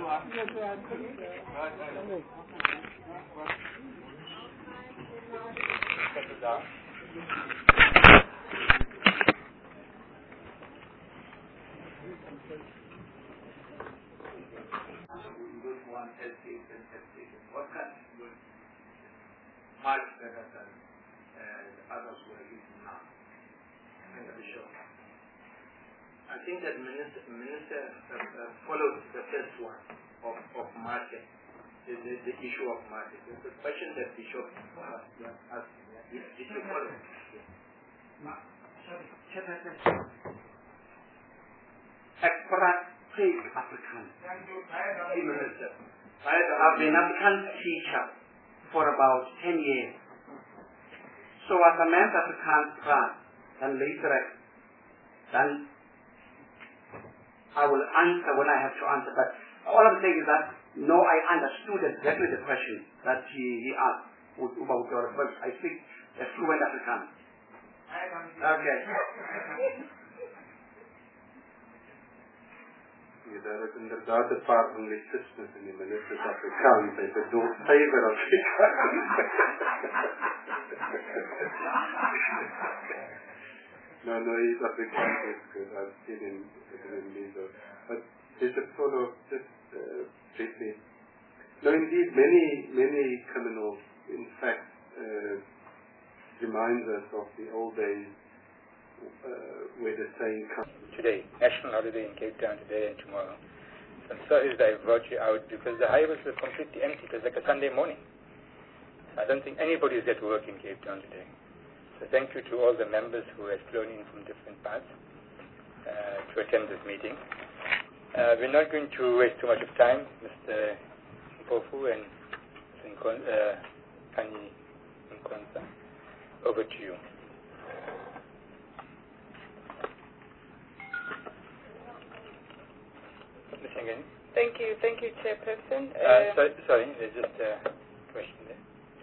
want hesitation. What kind of much better than the others who are using now? I think that minister followed the first one of market, the issue of market. It's the question that Bishop asked. Did you follow? Practice African. I've been African teacher for about 10 years. So as a man's African plan, then later then I will answer when I have to answer. But all I'm saying is that no, I understood exactly the question that he asked about your first. I speak a fluent African. Okay. Daar is inderdaad een paar anglicismes in die ministers Afrikaans. Hij bedoelt cyber Afrikaans. No, he's Afrikaans is good. I've seen him in Lido. But just to follow, just briefly. No, indeed, many criminals, in fact, reminds us of the old days where the saying comes. Today, national holiday in Cape Town today and tomorrow. So I'm sorry that I brought you out because the highways were completely empty. It was like a Sunday morning. I don't think anybody is at work in Cape Town today. So thank you to all the members who have flown in from different parts to attend this meeting. We're not going to waste too much of time. Mr. Mpofu and Khanyi Nkonsa, over to you. Thank you, Chairperson. Sorry, there's just a question there.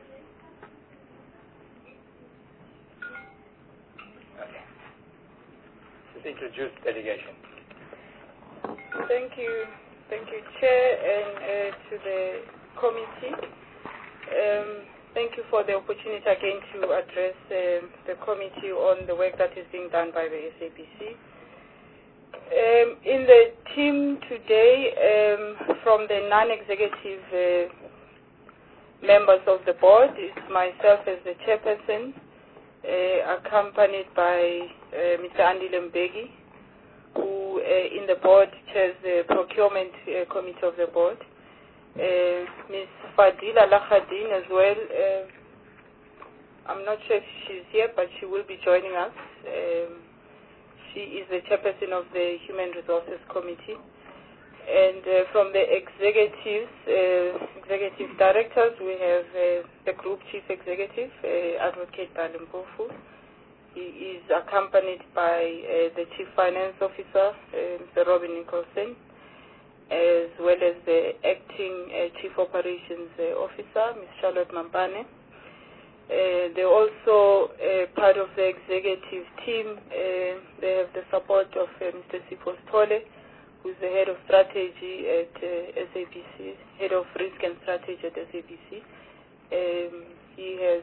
Okay. Just introduce delegation. Thank you, Chair, and to the committee. Thank you for the opportunity again to address the committee on the work that is being done by the SABC. In the team today, from the non-executive members of the board, it's myself as the chairperson, accompanied by Mr. Andile Mbeki, who in the board chairs the procurement committee of the board, Ms. Fadila Lakhadin as well. I'm not sure if she's here, but she will be joining us. She is the chairperson of the Human Resources Committee. And from the executive directors, we have the Group Chief Executive, Advocate Dalim Mpofu. He is accompanied by the Chief Finance Officer, Mr. Robin Nicholson, as well as the Acting Chief Operations Officer, Ms. Charlotte Mampane. They're also part of the executive team. They have the support of Mr. Sipho Stole, who's the head of strategy at SABC, head of risk and strategy at SABC. He has,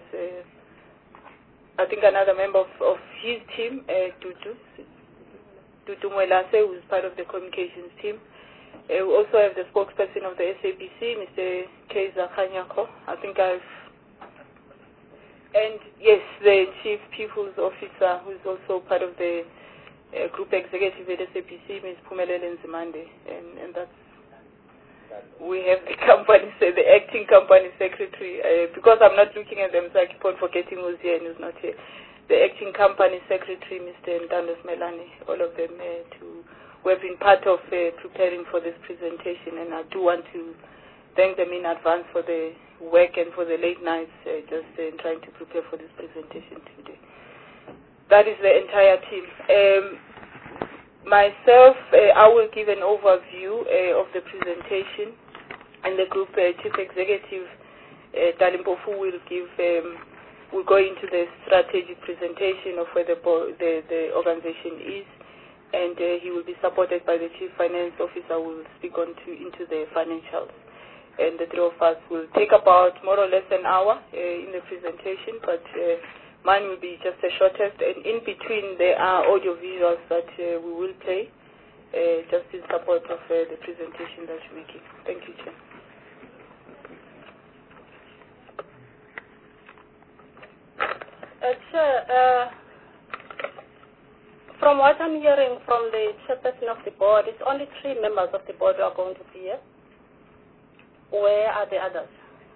I think, another member of his team, Dudu Mwelase, who's part of the communications team. We also have the spokesperson of the SABC, Mr. Kaiser Khanyako. I think and yes, the Chief People's Officer, who is also part of the Group Executive at SABC, Ms. Phumelele Nzimande, and that's, we have the company, the Acting Company Secretary, because I'm not looking at them, so I keep on forgetting who's here and who's not here. The Acting Company Secretary, Mr. Ntandos Melani, all of them who have been part of preparing for this presentation, and I do want to thank them in advance for the work and for the late nights just trying to prepare for this presentation today. That is the entire team. Myself, I will give an overview of the presentation, and the Group Chief Executive, Dalim Mpofu, will go into the strategic presentation of where the organization is, and he will be supported by the Chief Finance Officer who will speak into the financials. And the three of us will take about more or less an hour in the presentation, but mine will be just the shortest, and in between there are audio visuals that we will play just in support of the presentation that you're making. Thank you, Chair. Chair, from what I'm hearing from the chairperson of the board, it's only 3 members of the board who are going to be here. Where are the others?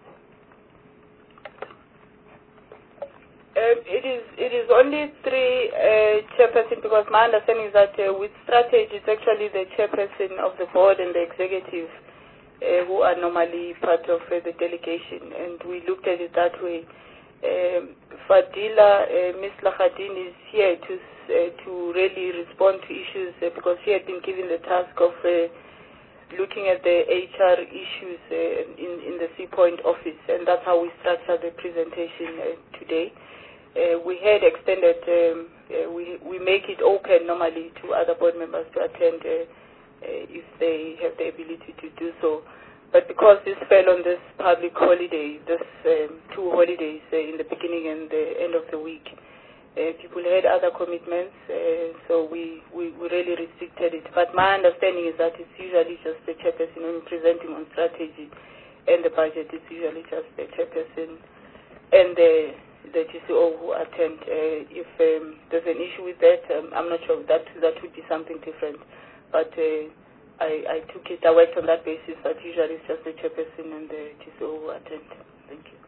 It is only 3 chairperson, because my understanding is that with strategy, it's actually the chairperson of the board and the executive who are normally part of the delegation, and we looked at it that way. Fadila, Ms. Lahadin is here to really respond to issues because she had been given the task of looking at the HR issues in the C-Point office, and that's how we structured the presentation today. We had extended, we make it open normally to other board members to attend if they have the ability to do so. But because this fell on this public holiday, this 2 holidays in the beginning and the end of the week, people had other commitments, so we really restricted it. But my understanding is that it's usually just the chairperson when presenting on strategy and the budget. It's usually just the chairperson and the GCO who attend. If there's an issue with that, I'm not sure that would be something different. But I took it, I worked on that basis, that usually it's just the chairperson and the GCO who attend. Thank you.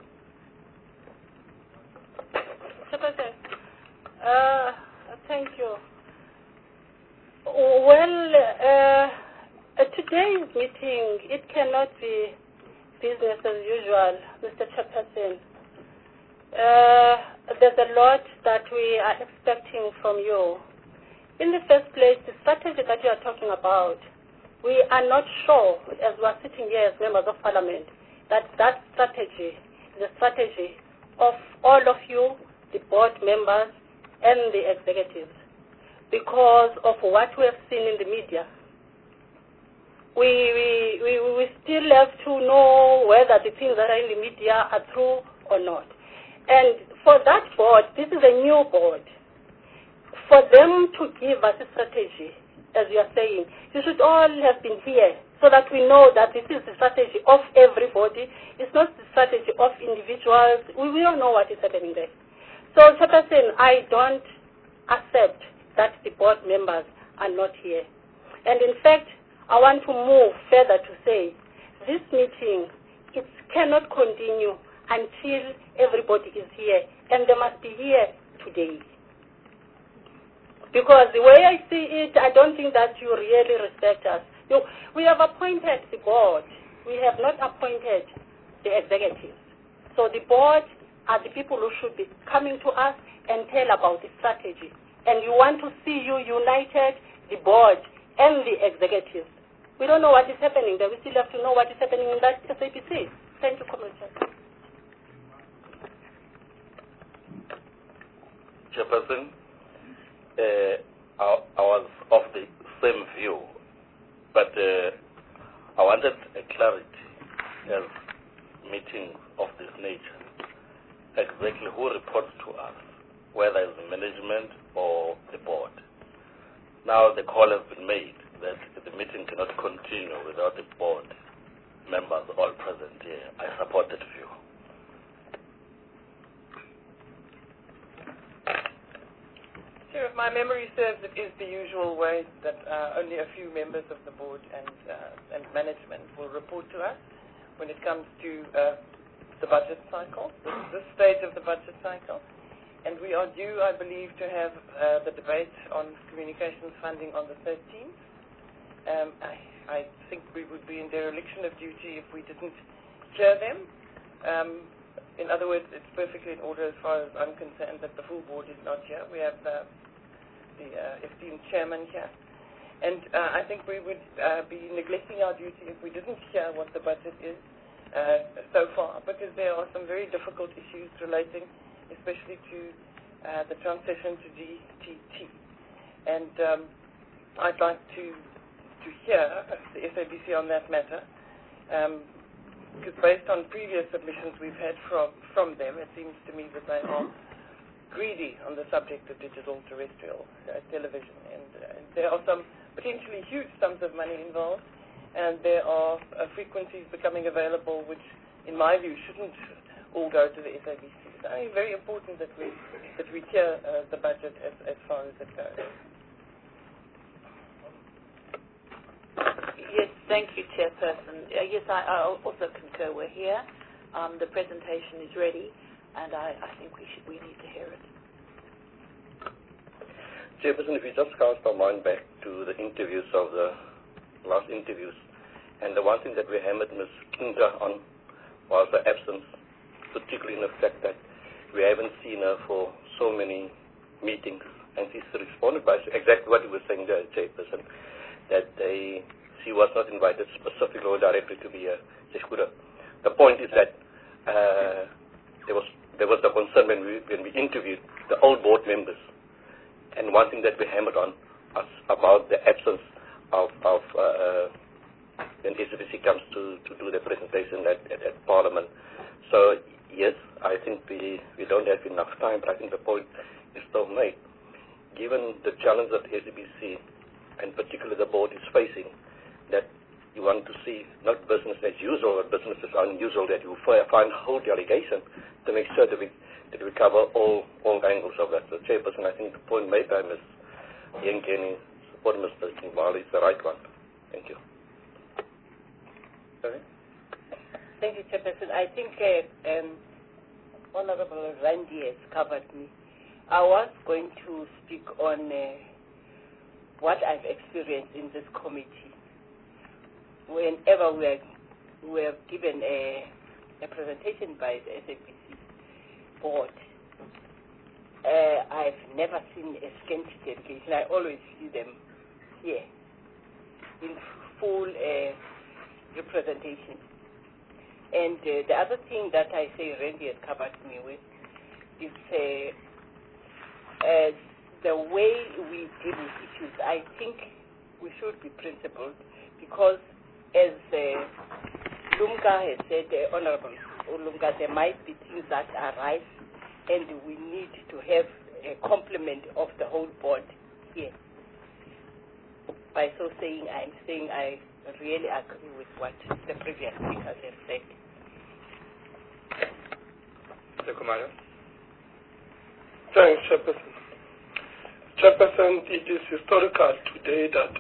Chairperson, thank you. Well, today's meeting, it cannot be business as usual, Mr. Chairperson. There's a lot that we are expecting from you. In the first place, the strategy that you are talking about, we are not sure, as we are sitting here as members of parliament, that strategy is a strategy of all of you, the board members and the executives, because of what we have seen in the media. We still have to know whether the things that are in the media are true or not. And for that board, this is a new board. For them to give us a strategy, as you are saying, you should all have been here so that we know that this is the strategy of everybody. It's not the strategy of individuals. We don't know what is happening there. So, Chairperson, I don't accept that the board members are not here. And in fact, I want to move further to say this meeting, it cannot continue until everybody is here, and they must be here today. Because the way I see it, I don't think that you really respect us. We have appointed the board. We have not appointed the executives. So the board are the people who should be coming to us and tell about the strategy. And you want to see you united, the board and the executives. We don't know what is happening there. We still have to know what is happening in that SAPC. Thank you, Commissioner. Chairperson, I was of the same view, but I wanted a clarity as meetings of this nature, exactly who reports to us, whether it's the management or the board. Now the call has been made that the meeting cannot continue without the board members all present here. I support that view. Sure, if my memory serves, it is the usual way that only a few members of the board and management will report to us when it comes to the budget cycle, this stage of the budget cycle. And we are due, I believe, to have the debate on communications funding on the 13th. I think we would be in dereliction of duty if we didn't hear them. In other words, it's perfectly in order as far as I'm concerned that the full board is not here. We have the esteemed chairman here. And I think we would be neglecting our duty if we didn't hear what the budget is so far, because there are some very difficult issues relating especially to the transition to DTT. And I'd like to hear the SABC on that matter, because based on previous submissions we've had from them, it seems to me that they are greedy on the subject of digital terrestrial television, and there are some potentially huge sums of money involved, and there are frequencies becoming available which, in my view, shouldn't all go to the SABC. So I think it's very important that we hear the budget as far as it goes. Yes, thank you, Chairperson. Yes, I also concur. We're here. The presentation is ready, and I think we need to hear it. Chairperson, if we just cast our mind back to the interviews of the last interviews, and the one thing that we hammered Ms. Kinga on was the absence, particularly in the fact that we haven't seen her for so many meetings, and she's responded by exactly what you were saying there, Chairperson, that she was not invited specifically or directly to be here. The point is that there was the concern when we interviewed the old board members, and one thing that we hammered on was about the absence of when SABC comes to do the presentation at Parliament. So yes, I think we don't have enough time, but I think the point is still made. Given the challenge that SABC and particularly the board is facing, that you want to see not business as usual, but business as unusual, that you find whole delegation to make sure that we cover all angles of that. So, Chairperson, I think the point made by Ms. Yenkeni, support Mr. Kimbali, is the right one. Thank you. Sorry? Thank you, Chairperson. I think Honorable Randy has covered me. I was going to speak on what I've experienced in this committee. Whenever we are given a presentation by the SABC board, I've never seen a scanty delegation. I always see them here in full representation. And the other thing that I say Randy has covered me with is the way we deal with issues. I think we should be principled, because as Lumka has said, Honorable Lumka, there might be things that arise, and we need to have a complement of the whole board here. By so saying, I'm saying I really agree with what the previous speakers have said. Mr. Kumara? Thanks, Chairperson. Chairperson, it is historical today that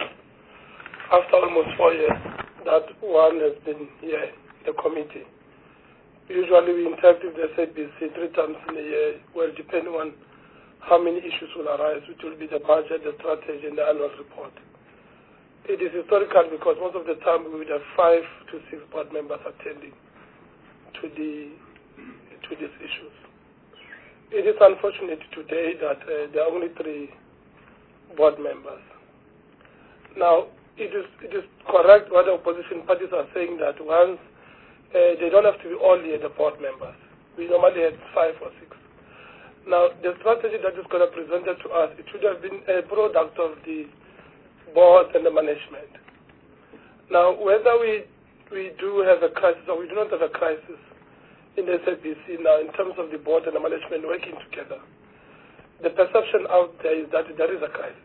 after almost 4 years that one has been here in the committee. Usually we interact with the SABC 3 times in a year, well, depending on how many issues will arise, which will be the budget, the strategy, and the annual report. It is historical because most of the time we would have 5 to 6 board members attending to these issues. It is unfortunate today that there are only 3 board members. Now, it is correct what the opposition parties are saying, that once they don't have to be all here, the board members. We normally had 5 or 6. Now, the strategy that is going to be presented to us, it should have been a product of the board and the management. Now, whether we do have a crisis or we do not have a crisis in the SABC now in terms of the board and the management working together, the perception out there is that there is a crisis.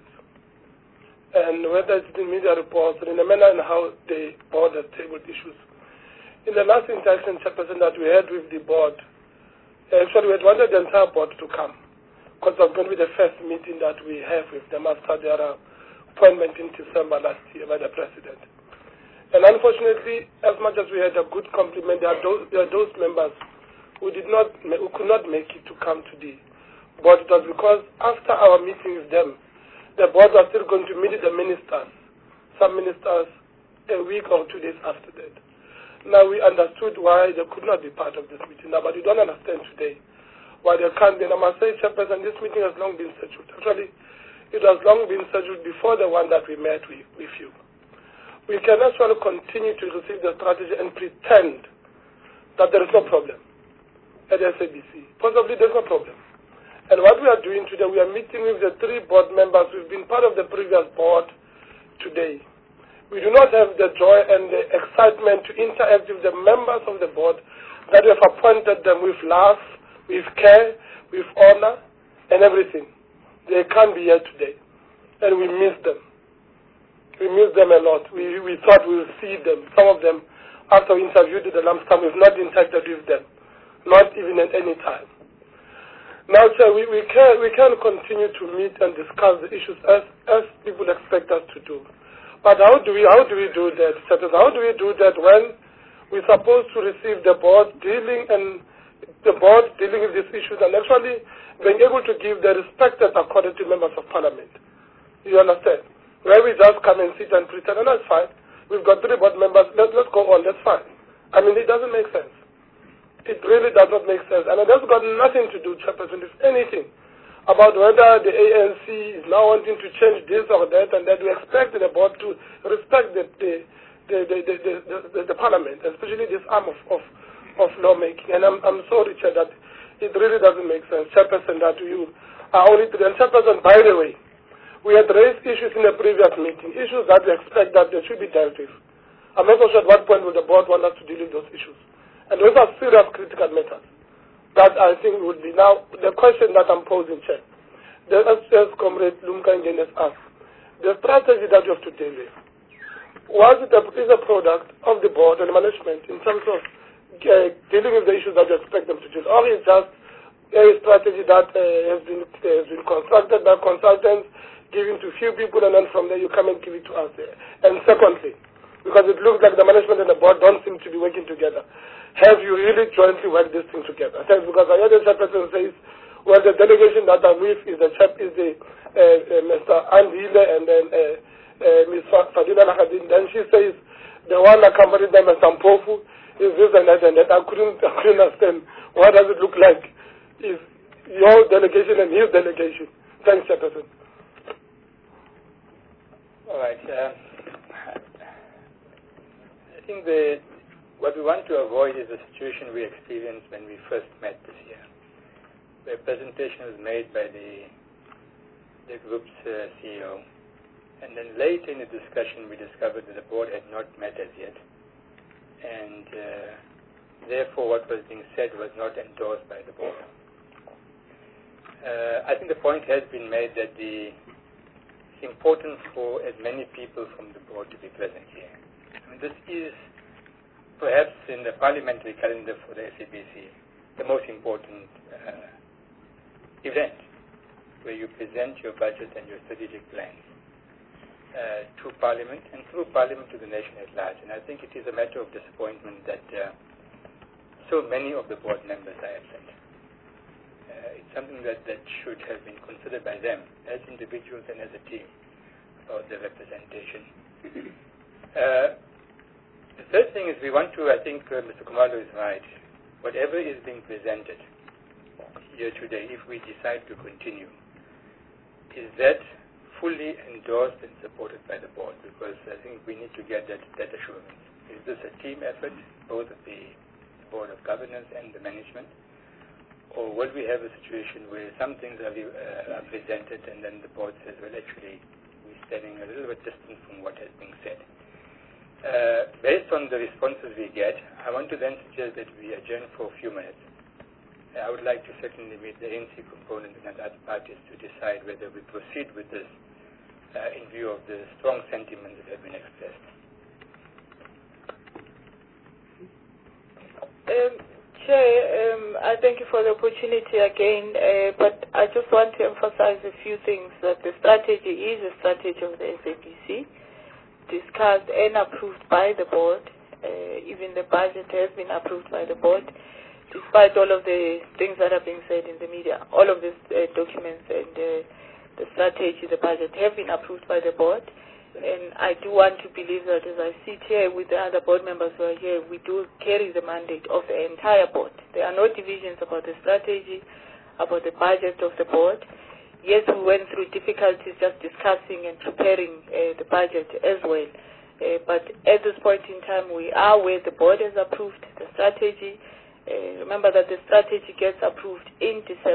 And whether it's in media reports or in the manner in how the board has tabled issues. In the last interaction, Chairperson, that we had with the board, actually we had wanted the entire board to come, because it was going to be the first meeting that we have with them after their appointment in December last year by the President. And unfortunately, as much as we had a good compliment, there are those members who could not make it to come to the board. It was because after our meeting with them, the board was still going to meet the ministers, some ministers, a week or 2 days after that. Now we understood why they could not be part of this meeting now, but we don't understand today why they can't be. And I must say, Chairperson, this meeting has long been scheduled. Actually, it has long been scheduled before the one that we met with you. We can actually continue to receive the strategy and pretend that there is no problem at the SABC. Possibly there is no problem. And what we are doing today, we are meeting with the 3 board members who've been part of the previous board today. We do not have the joy and the excitement to interact with the members of the board that we have appointed them with love, with care, with honor, and everything. They can't be here today. And we miss them. We miss them a lot. We thought we would see them. Some of them, after we interviewed at the lump sum, we've not interacted with them. Not even at any time. Now, sir, we can continue to meet and discuss the issues as people expect us to do. But how do we do that? How do we do that when we're supposed to receive the board dealing with these issues and actually being able to give the respect that's accorded to members of parliament? You understand? Where we just come and sit and pretend, and that's fine. We've got 3 board members, let's go on, that's fine. I mean, it doesn't make sense. It really does not make sense. And it has got nothing to do, Chairperson, if anything, about whether the ANC is now wanting to change this or that, and that we expect the board to respect the parliament, especially this arm of lawmaking. And I'm sorry, Chair, that it really doesn't make sense, Chairperson, that you are only to the Chairperson. By the way, we had raised issues in the previous meeting, issues that we expect that they should be dealt with. I'm not so sure at what point will the board want us to deal with those issues. And those are serious critical matters. That I think would be now the question that I'm posing, Chair. As Comrade Lumka has asked, the strategy that you have to deal with, is a product of the board and management in terms of dealing with the issues that you expect them to deal, or is just a strategy that has been constructed by consultants, given to few people, and then from there you come and give it to us there. And secondly, because it looks like the management and the board don't seem to be working together, have you really jointly worked this thing together? Because I heard the chairperson says, well, the delegation that I'm with is Mr. Andile and then Ms. Fadila Nakadin. Then she says, the one accompanied by Mr. Mpofu is this and that and that. I couldn't understand. What does it look like? Is your delegation and his delegation? Thanks, Chairperson. All right. I think what we want to avoid is the situation we experienced when we first met this year. The presentation was made by the group's CEO, and then later in the discussion we discovered that the board had not met as yet, and therefore what was being said was not endorsed by the board. I think the point has been made that it's important for as many people from the board to be present here. I mean, this is perhaps in the parliamentary calendar for the SABC, the most important event where you present your budget and your strategic plans to Parliament and through Parliament to the nation at large. And I think it is a matter of disappointment that so many of the board members are absent. It's something that should have been considered by them as individuals and as a team about the representation. The third thing is we want to, I think Mr. Kumalo is right, whatever is being presented here today, if we decide to continue, is that fully endorsed and supported by the board? Because I think we need to get that assurance. Is this a team effort, both of the Board of Governors and the management? Or will we have a situation where some things are presented and then the board says, well, actually, we're standing a little bit distant from what has been said? Based on the responses we get, I want to then suggest that we adjourn for a few minutes. I would like to certainly meet the ANC component and other parties to decide whether we proceed with this in view of the strong sentiments that have been expressed. Chair, I thank you for the opportunity again, but I just want to emphasize a few things, that the strategy is a strategy of the SABC, discussed and approved by the board. Even the budget has been approved by the board, despite all of the things that are being said in the media. All of these documents and the strategy, the budget have been approved by the board. And I do want to believe that as I sit here with the other board members who are here, we do carry the mandate of the entire board. There are no divisions about the strategy, about the budget of the board. Yes, we went through difficulties just discussing and preparing the budget as well. But at this point in time, we are where the board has approved the strategy. Remember that the strategy gets approved in December.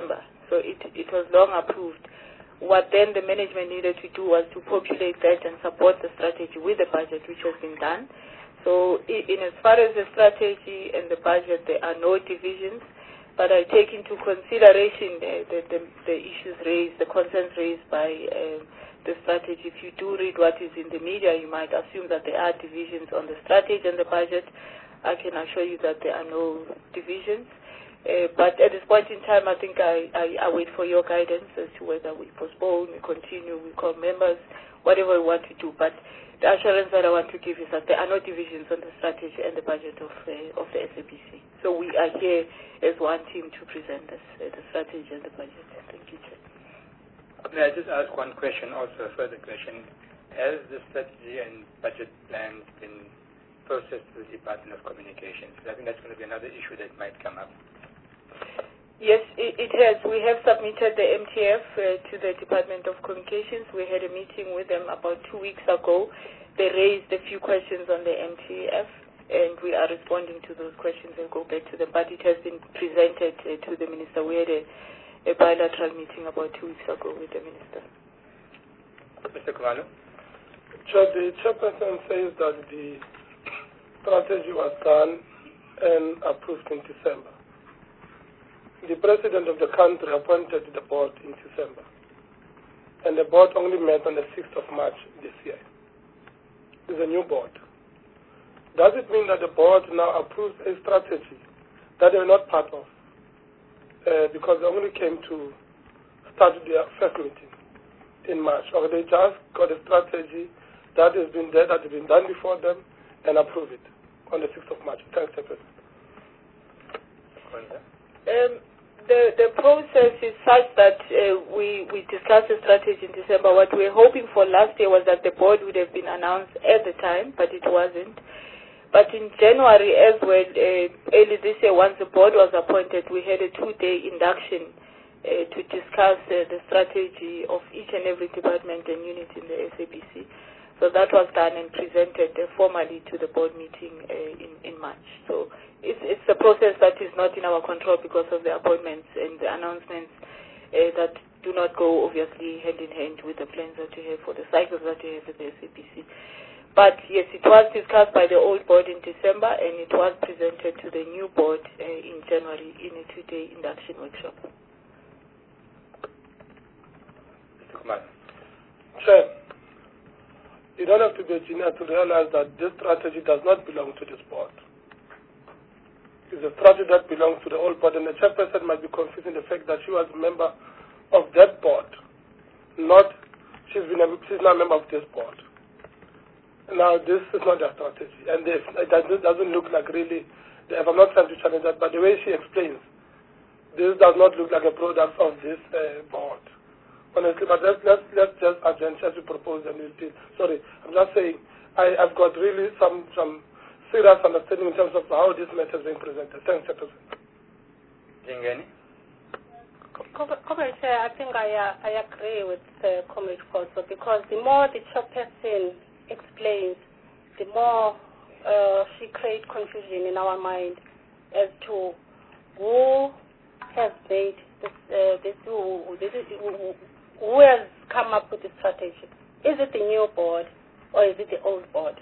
So it was long approved. What then the management needed to do was to populate that and support the strategy with the budget, which has been done. So in as far as the strategy and the budget, there are no divisions, but I take into consideration the issues raised, the concerns raised by the strategy. If you do read what is in the media, you might assume that there are divisions on the strategy and the budget. I can assure you that there are no divisions. But at this point in time, I think I wait for your guidance as to whether we postpone, we continue, we call members, whatever we want to do. But the assurance that I want to give is that there are no divisions on the strategy and the budget of the SABC. So we are here as one team to present the strategy and the budget. Thank you, Chair. May I just ask one question, also a further question? Has the strategy and budget plan been processed to the Department of Communications? I think that's going to be another issue that might come up. Yes, it has. We have submitted the MTF to the Department of Communications. We had a meeting with them about 2 weeks ago. They raised a few questions on the MTF, and we are responding to those questions and go back to them. But it has been presented to the Minister. We had a bilateral meeting about 2 weeks ago with the Minister. Mr. Kumalo? The chairperson says that the strategy was done and approved in December. The president of the country appointed the board in December, and the board only met on the 6th of March this year. It's a new board. Does it mean that the board now approves a strategy that they were not part of because they only came to start their first meeting in March, or they just got a strategy that has been there, that has been done before them, and approve it on the 6th of March? Thanks, President. The process is such that we discussed the strategy in December. What we were hoping for last year was that the board would have been announced at the time, but it wasn't. But in January as well, early this year, once the board was appointed, we had a 2-day induction to discuss the strategy of each and every department and unit in the SABC. So that was done and presented formally to the board meeting in March. So it's a process that is not in our control because of the appointments and the announcements that do not go, obviously, hand in hand with the plans that you have for the cycles that you have with the SABC. But yes, it was discussed by the old board in December, and it was presented to the new board in January in a 2-day induction workshop. Mr. Kumar. Chair, you don't have to be a genius to realize that this strategy does not belong to this board. It's a strategy that belongs to the old board, and the chairperson might be confusing the fact that she was a member of that board, she's not a member of this board. Now, this is not a strategy, and it doesn't look like really, I'm not trying to challenge that, but the way she explains, this does not look like a product of this board. Honestly, but let's just adjourn as we propose, and we'll see. Sorry, I'm just saying, I've got really some serious understanding in terms of how this matter is being presented. Thanks, Chairperson. Jingeni? Comrade Chair, I think I agree with Comrade Khoso, because the more the chairperson explains, the more she creates confusion in our mind as to who has made who has come up with the strategy. Is it the new board or is it the old board?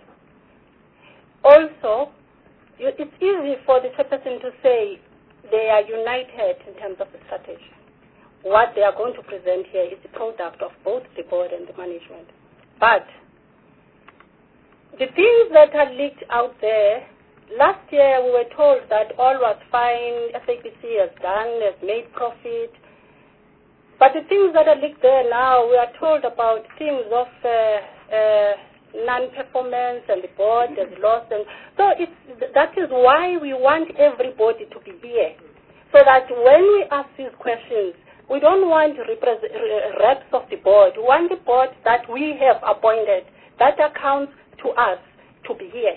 Also, it's easy for the chairperson to say they are united in terms of the strategy. What they are going to present here is the product of both the board and the management. But the things that are leaked out there, last year we were told that all was fine, SABC has done, has made profit. But the things that are leaked there now, we are told about things of non-performance, and the board has lost. And so that is why we want everybody to be here, so that when we ask these questions, we don't want reps of the board. We want the board that we have appointed, that accounts to us, to be here.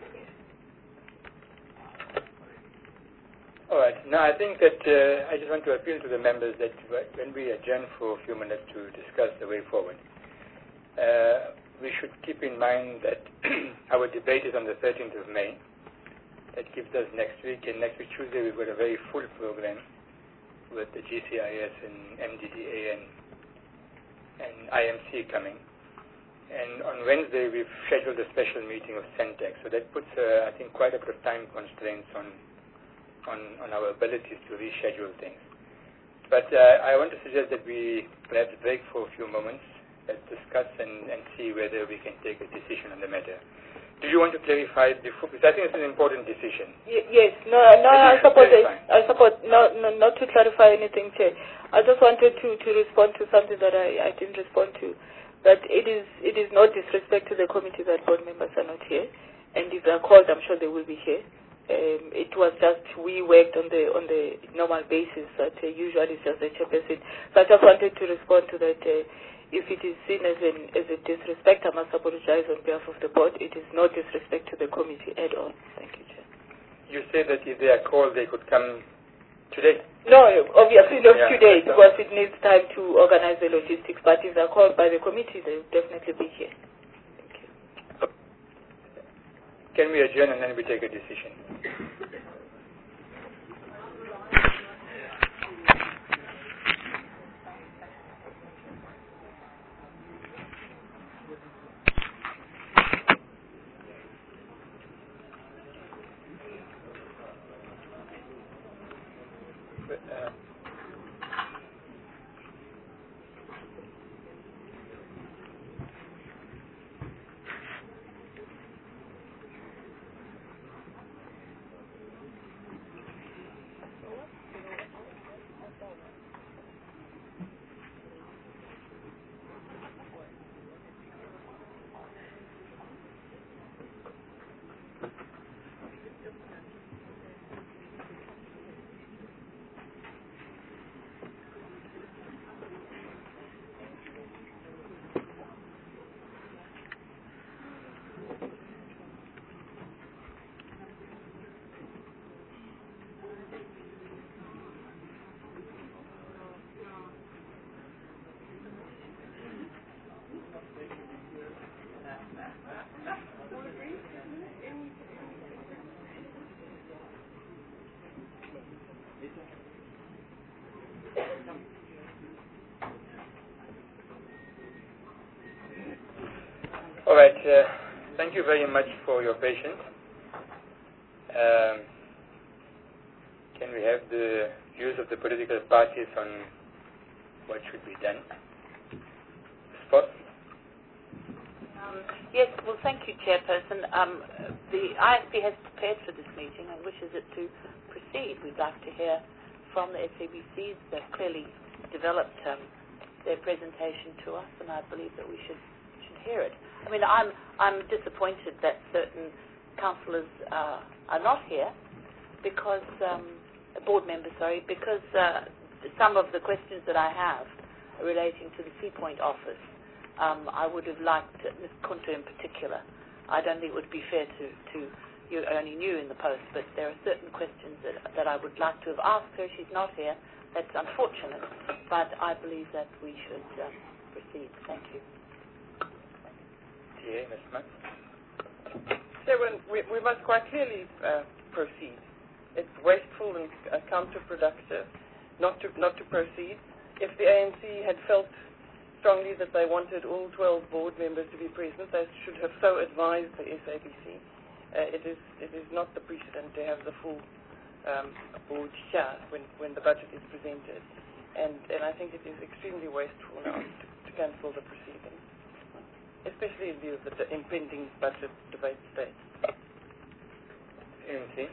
All right. Now, I think that I just want to appeal to the members that when we adjourn for a few minutes to discuss the way forward, we should keep in mind that our debate is on the 13th of May. That gives us next week, and next week, Tuesday, we've got a very full program. with the GCIS and MDDA and IMC coming. And on Wednesday, we've scheduled a special meeting of Centec. So that puts, I think, quite a bit of time constraints on our abilities to reschedule things. But I want to suggest that we perhaps break for a few moments, let's discuss and see whether we can take a decision on the matter. Do you want to clarify before? Because I think it's an important decision. Yes. No. I support it. Not to clarify anything, Chair. I just wanted to respond to something that I didn't respond to. That it is no disrespect to the committee that board members are not here, and if they are called, I'm sure they will be here. It was just we worked on the normal basis that usually is just the chairperson. So I just wanted to respond to that. If it is seen as a disrespect, I must apologize on behalf of the board. It is no disrespect to the committee at all. Thank you, Chair. You said that if they are called, they could come today? No, obviously not today, because it needs time to organize the logistics. But if they're called by the committee, they will definitely be here. Thank you. Can we adjourn and then we take a decision? All right. Thank you very much for your patience. Can we have the views of the political parties on what should be done? Spot? Yes, well, thank you, Chairperson. The ISP has prepared for this meeting and wishes it to proceed. We'd like to hear from the SABCs. They've clearly developed their presentation to us, and I believe that we should hear it. I mean, I'm disappointed that certain councillors are not here because board members, because some of the questions that I have relating to the Seapoint office, I would have liked Ms. Kunta in particular. I don't think it would be fair to you only new in the post, but there are certain questions that I would like to have asked her. She's not here. That's unfortunate, but I believe that we should proceed. Thank you. Ms. Max? Chairman, we must quite clearly proceed. It's wasteful and counterproductive not to proceed. If the ANC had felt strongly that they wanted all 12 board members to be present, they should have so advised the SABC. It is not the precedent to have the full board here when the budget is presented, and I think it is extremely wasteful now to cancel the proceedings, especially in view of the impending budget debate state. ANC?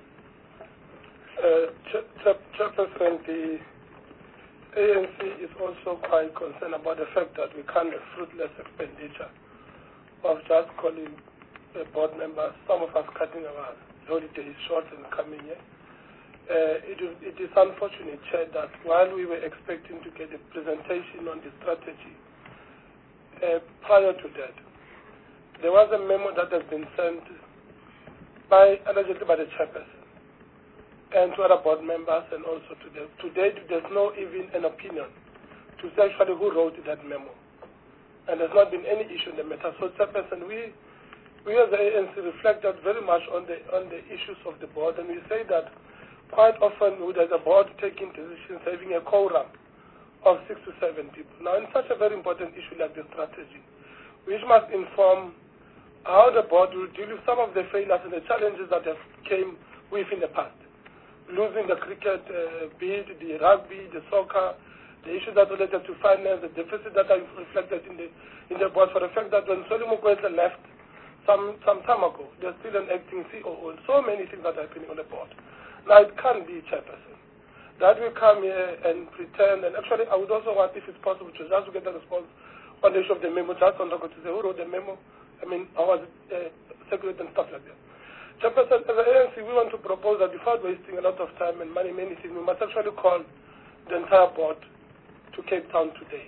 Chairperson, the ANC is also quite concerned about the fact that we can't have fruitless expenditure of just calling board members, some of us cutting our holidays short and coming here. It is unfortunate, Chair, that while we were expecting to get a presentation on the strategy, prior to that, there was a memo that has been sent allegedly by the chairperson and to other board members and also to them. Today, there's no even an opinion to say actually who wrote that memo. And there's not been any issue in the matter. So, chairperson, we as the ANC reflect that very much on the issues of the board, and we say that quite often would, as a board, taking decisions having a quorum of 6 to 7 people. Now, in such a very important issue like the strategy, which must inform how the board will deal with some of the failures and the challenges that have came with in the past. Losing the cricket bid, the rugby, the soccer, the issues that related to finance, the deficit that are reflected in the board, for the fact that when Solly Mukwetla left some time ago, there's still an acting COO, and so many things that are happening on the board. Now, it can be chairperson that will come here and pretend, and actually I would also want, if it's possible, to just get a response on the issue of the memo, just on record to say who wrote the memo, I mean, how was it circulated and stuff like that. Chairperson, as an ANC, we want to propose that without wasting a lot of time and money, many things, we must actually call the entire board to Cape Town today.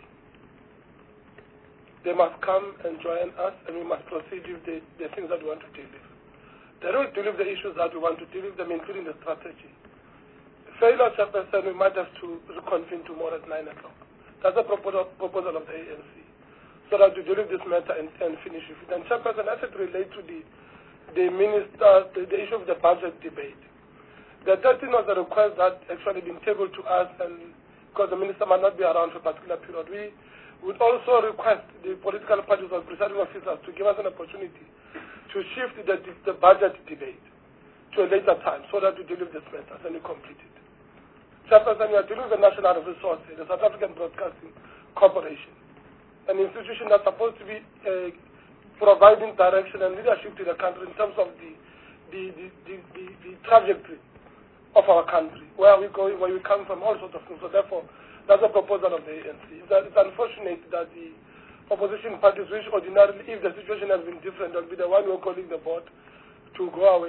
They must come and join us, and we must proceed with the things that we want to deal with. They will deal with the issues that we want to deal with them, including the strategy. Failure, Chairperson, we might have to reconvene tomorrow at 9 o'clock. That's a proposal of the ANC, so that we deal with this matter and finish with it. And Chairperson, as it relates to the issue of the budget debate, the 13 was a request that actually been tabled to us, and because the minister might not be around for a particular period, we would also request the political parties or presiding officers to give us an opportunity to shift the budget debate to a later time so that we deal with this matter and we complete it. Chairperson, we are dealing with the national resources, the South African Broadcasting Corporation, an institution that's supposed to be providing direction and leadership to the country in terms of the trajectory of our country, where we're going, where we come from, all sorts of things. So therefore, that's a proposal of the ANC. It's unfortunate that the opposition parties, which ordinarily, if the situation has been different, will be the one who are calling the board to go away,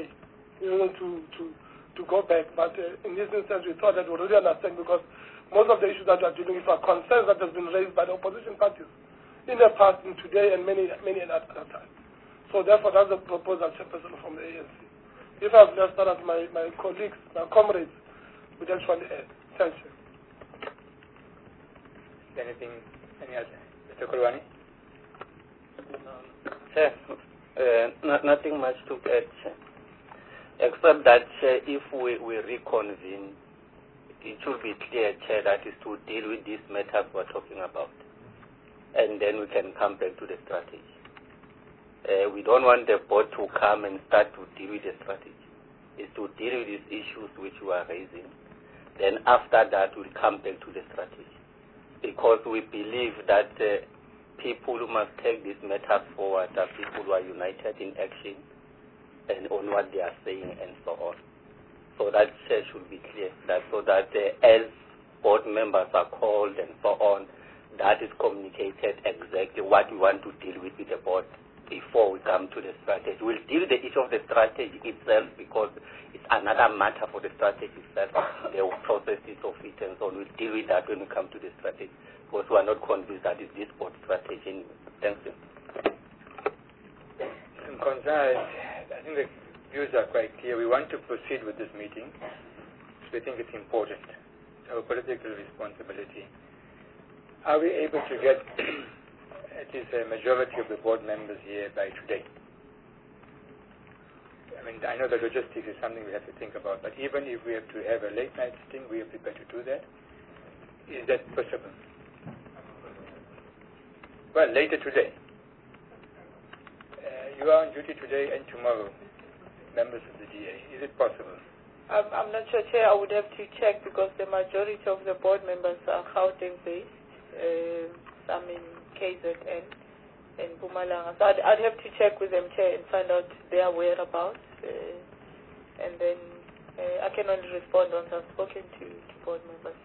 to go back. But in this instance, we thought that we already understand, because most of the issues that we are dealing with are concerns that have been raised by the opposition parties in the past and today and many other times. So therefore, that's a proposal, Chairperson, from the ANC. If I've left that, my colleagues, my comrades would actually add. Thank you. Any other? Mr. Kulwani? Sir, nothing much to add, except that if we reconvene, it should be clear, Chair, that is to deal with these matters we're talking about. And then we can come back to the strategy. We don't want the board to come and start to deal with the strategy. It's to deal with these issues which we are raising. Then after that, we'll come back to the strategy. Because we believe that people who must take these matters forward are people who are united in action and on what they are saying and so on. So that should be clear. So that as board members are called and so on, that is communicated exactly what we want to deal with the board before we come to the strategy. We'll deal with the issue of the strategy itself, because it's another matter for the strategy itself, the processes of it and so on. We'll deal with that when we come to the strategy, because we are not convinced that it's this board strategy. Thank you. In concern, I think the views are quite clear. We want to proceed with this meeting. We think it's important. It's our political responsibility. Are we able to get at least a majority of the board members here by today? I mean, I know the logistics is something we have to think about, but even if we have to have a late night sitting, we are prepared to do that. Is that possible? Well, later today. You are on duty today and tomorrow, members of the DA. Is it possible? I'm not sure, Chair. I would have to check, because the majority of the board members are Gauteng-based. Some in KZN and Mpumalanga. So I'd have to check with them, Chair, and find out their whereabouts. And then I can only respond once I've spoken to board members.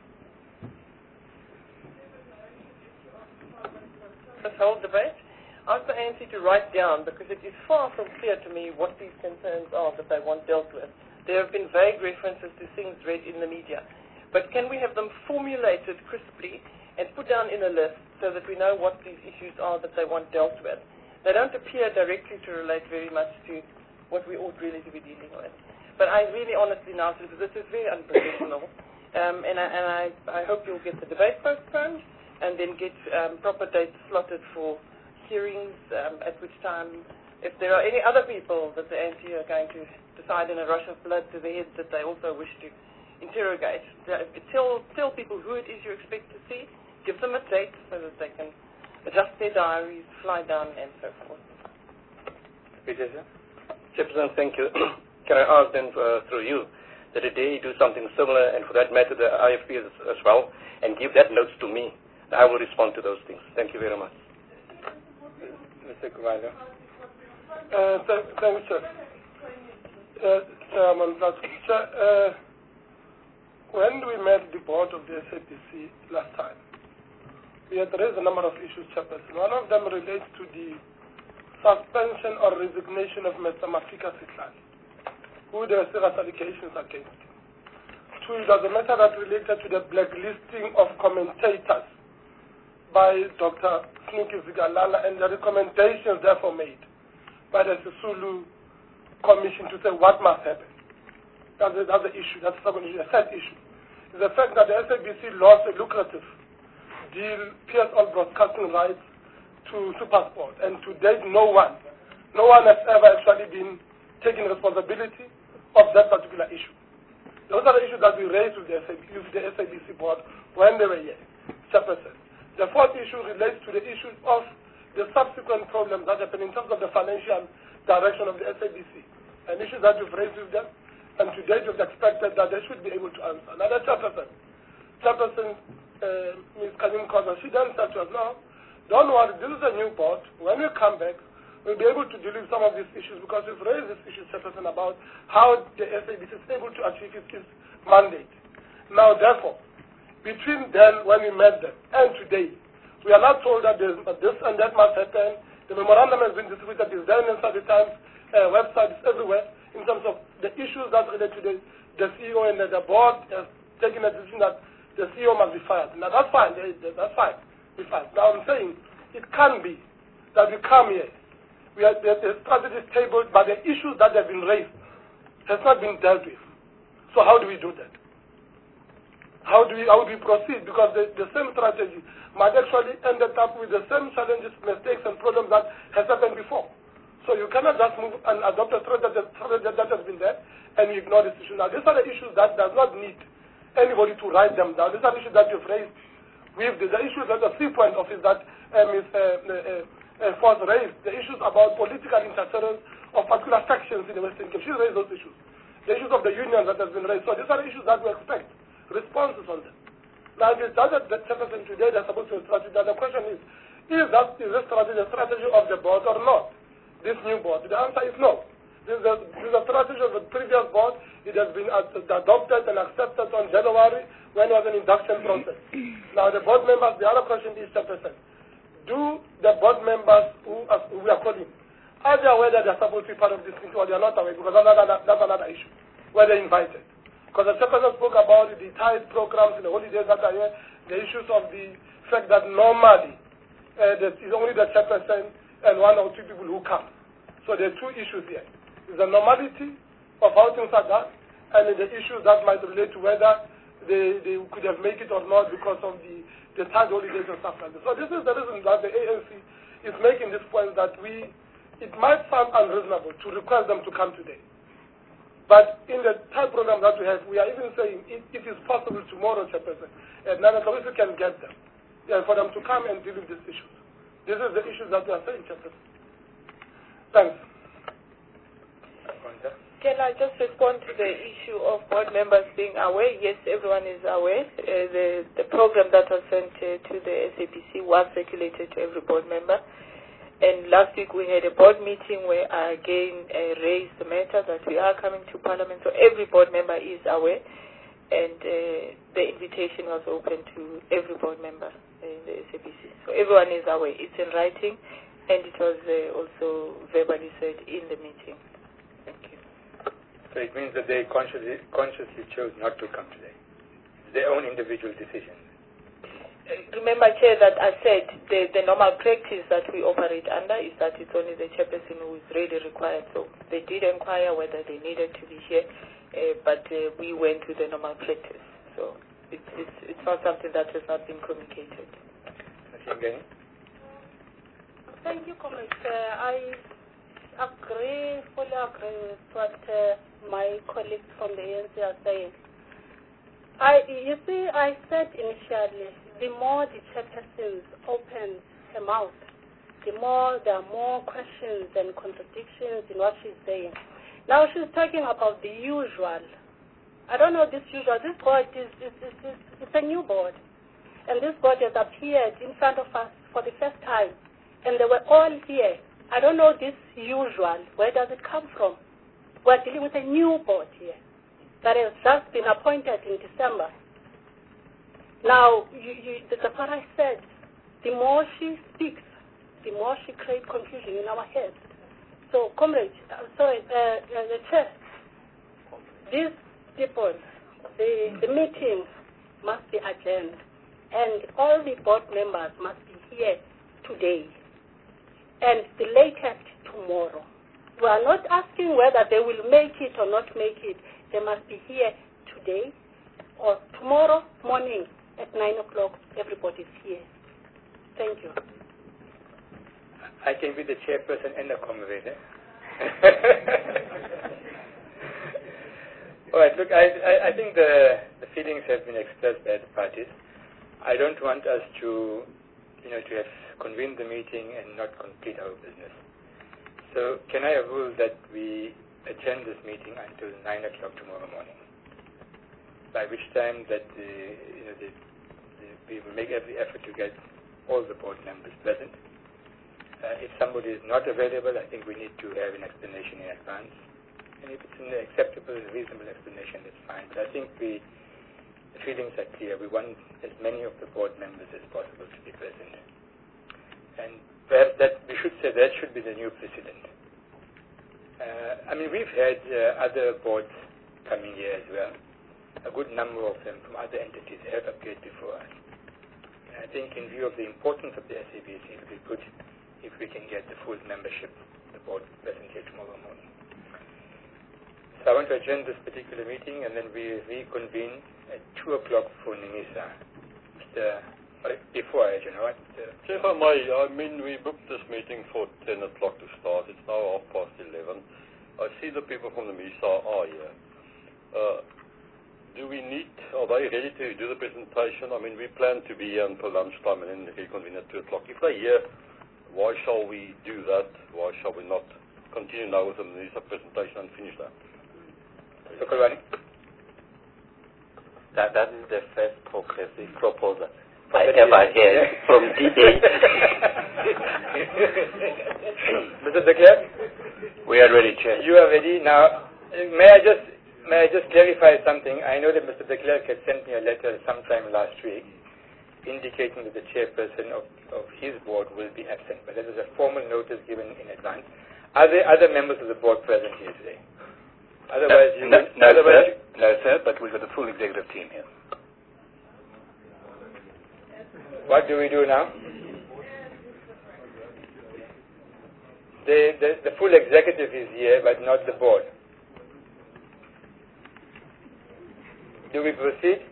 This whole debate, I asked the ANC to write down, because it is far from clear to me what these concerns are that they want dealt with. There have been vague references to things read in the media. But can we have them formulated crisply and put down in a list so that we know what these issues are that they want dealt with? They don't appear directly to relate very much to what we ought really to be dealing with. But I really honestly now think that this is very unprofessional. And I hope you'll get the debate postponed and then get proper dates slotted for hearings, at which time, if there are any other people that the ANC are going to decide in a rush of blood to the head that they also wish to interrogate. Tell people who it is you expect to see. Give them a date so that they can adjust their diaries, fly down, and so forth. Peter, sir? Chairperson, thank you. Can I ask then through you that the day you do something similar, and for that matter the IFP as well, and give that notes to me, I will respond to those things. Thank you very much. Mr. Kuala. Thank you, sir. Chairman, when we met the board of the SABC last time, we had raised a number of issues, Chairperson. One of them relates to the suspension or resignation of Mr. Mafika Sihlali, who there are serious allegations against him. Two, it was a matter that related to the blacklisting of commentators by Dr. Snuki Zigalala and the recommendations therefore made by the Sisulu Commission to say what must happen. That's the issue. That's the second issue. The third issue is the fact that the SABC lost a lucrative deal, PSL broadcasting rights to SuperSport, and to date no one has ever actually been taking responsibility of that particular issue. Those are the issues that we raised with the SABC board when they were here, Chairperson. The fourth issue relates to the issues of the subsequent problems that happen in terms of the financial direction of the SABC, and issues that you've raised with them, and to date you've expected that they should be able to answer. Another Chairperson, Ms. Kanim Koza, she then said to us, no, don't worry, this is a new board. When we come back, we'll be able to deal with some of these issues because we've raised these issues, Chairperson, about how the SABC is able to achieve its mandate. Now, therefore, between then, when we met them, and today, we are not told that this and that must happen. The memorandum has been distributed, it's there in the Times websites everywhere, in terms of the issues that relate to the CEO and the board has taken a decision that the CEO must be fired. Now, that's fine. That's fine. Be fine. Now, I'm saying it can be that we come here. The strategy is tabled, but the issues that have been raised has not been dealt with. So how do we do that? How do we proceed? Because the same strategy might actually end up with the same challenges, mistakes, and problems that has happened before. So you cannot just move and adopt a strategy that has been there and you ignore this issue. Now, these are the issues that does not need anybody to write them down. These are issues that you've raised. The issues that the 3 point office that Ms. Force raised, the issues about political interference of particular sections in the Western Cape. She raised those issues. The issues of the union that has been raised. So these are the issues that we expect responses on them. Now, if it doesn't happen today, they're supposed to strategy. Now, the question is this strategy the strategy of the board or not? This new board? The answer is no. This is a strategy of the previous board. It has been adopted and accepted on January when it was an induction process. Now, the board members, the other question is, Chairperson, do the board members who we are calling, are they aware that they are supposed to be part of this meeting or they are not aware? Because that's another issue, where they invited. Because the Chairperson spoke about the tithe programs and the holidays that are here, the issues of the fact that normally it's only the Chairperson and 1 or 2 people who come. So there are 2 issues here. There's the normality of how things are done, and the issues that might relate to whether they could have made it or not because of the tithe holidays and stuff like that. So this is the reason that the ANC is making this point that it might sound unreasonable to request them to come today. But in the tithe program that we have, we are even saying it is possible tomorrow, Chairperson, at 9 o'clock if we can get them, for them to come and deal with these issues. This is the issues that we are saying, Chairperson. Thanks. Can I just respond to the issue of board members being aware? Yes, everyone is aware. The program that was sent to the SABC was circulated to every board member. And last week we had a board meeting where I again raised the matter that we are coming to Parliament. So every board member is aware. And the invitation was open to every board member in the SABC. So everyone is aware. It's in writing. And it was also verbally said in the meeting. Thank you. So it means that they consciously chose not to come today. It's their own individual decision. Remember, Chair, that I said the normal practice that we operate under is that it's only the chairperson who is really required. So they did inquire whether they needed to be here, but we went with the normal practice. So it's not something that has not been communicated. Thank you, Commissioner. I fully agree with what my colleagues from the ANC are saying. You see, I said initially, the more the chairperson opens her mouth, the more there are more questions and contradictions in what she's saying. Now she's talking about the usual. I don't know this usual. This board it's a new board. And this board has appeared in front of us for the first time. And they were all here. I don't know this usual. Where does it come from? We're dealing with a new board here that has just been appointed in December. Now, that's what I said. The more she speaks, the more she creates confusion in our heads. So, comrades, the chair, these people, the meeting must be adjourned, and all the board members must be here today, and the latest tomorrow. We are not asking whether they will make it or not make it. They must be here today or tomorrow morning at 9 o'clock. Everybody's here. Thank you. I can be the chairperson and the moderator. All right, look, I think the feelings have been expressed by the parties. I don't want us to have convened the meeting and not complete our business. So can I have rule that we adjourn this meeting until 9 o'clock tomorrow morning, by which time that we will make every effort to get all the board members present. If somebody is not available, I think we need to have an explanation in advance. And if it's an acceptable and reasonable explanation, that's fine. But I think the feelings are clear. We want as many of the board members as possible to be present. And perhaps that we should say that should be the new precedent. We've had other boards coming here as well. A good number of them from other entities have appeared before us. And I think in view of the importance of the SABC, it would be good if we can get the full membership of the board present here tomorrow morning. So I want to adjourn this particular meeting, and then we reconvene at 2 o'clock for NIMISA. Before I adjourn, all right? If I may, we booked this meeting for 10 o'clock to start. It's now 11:30. I see the people from NIMISA are here. Are they ready to do the presentation? We plan to be here until lunchtime and then reconvene at 2 o'clock. If they're here, why shall we do that? Why shall we not continue now with the NIMISA presentation and finish that? That is the first progressive proposal I ever heard from DA. Mr. De Klerk? We are ready, Chair. You are ready. Now, may I just clarify something? I know that Mr. De Klerk had sent me a letter sometime last week indicating that the chairperson of his board will be absent, but there is a formal notice given in advance. Are there other members of the board present here today? Otherwise, no, sir, but we've got the full executive team here. What do we do now? The full executive is here, but not the board. Do we proceed?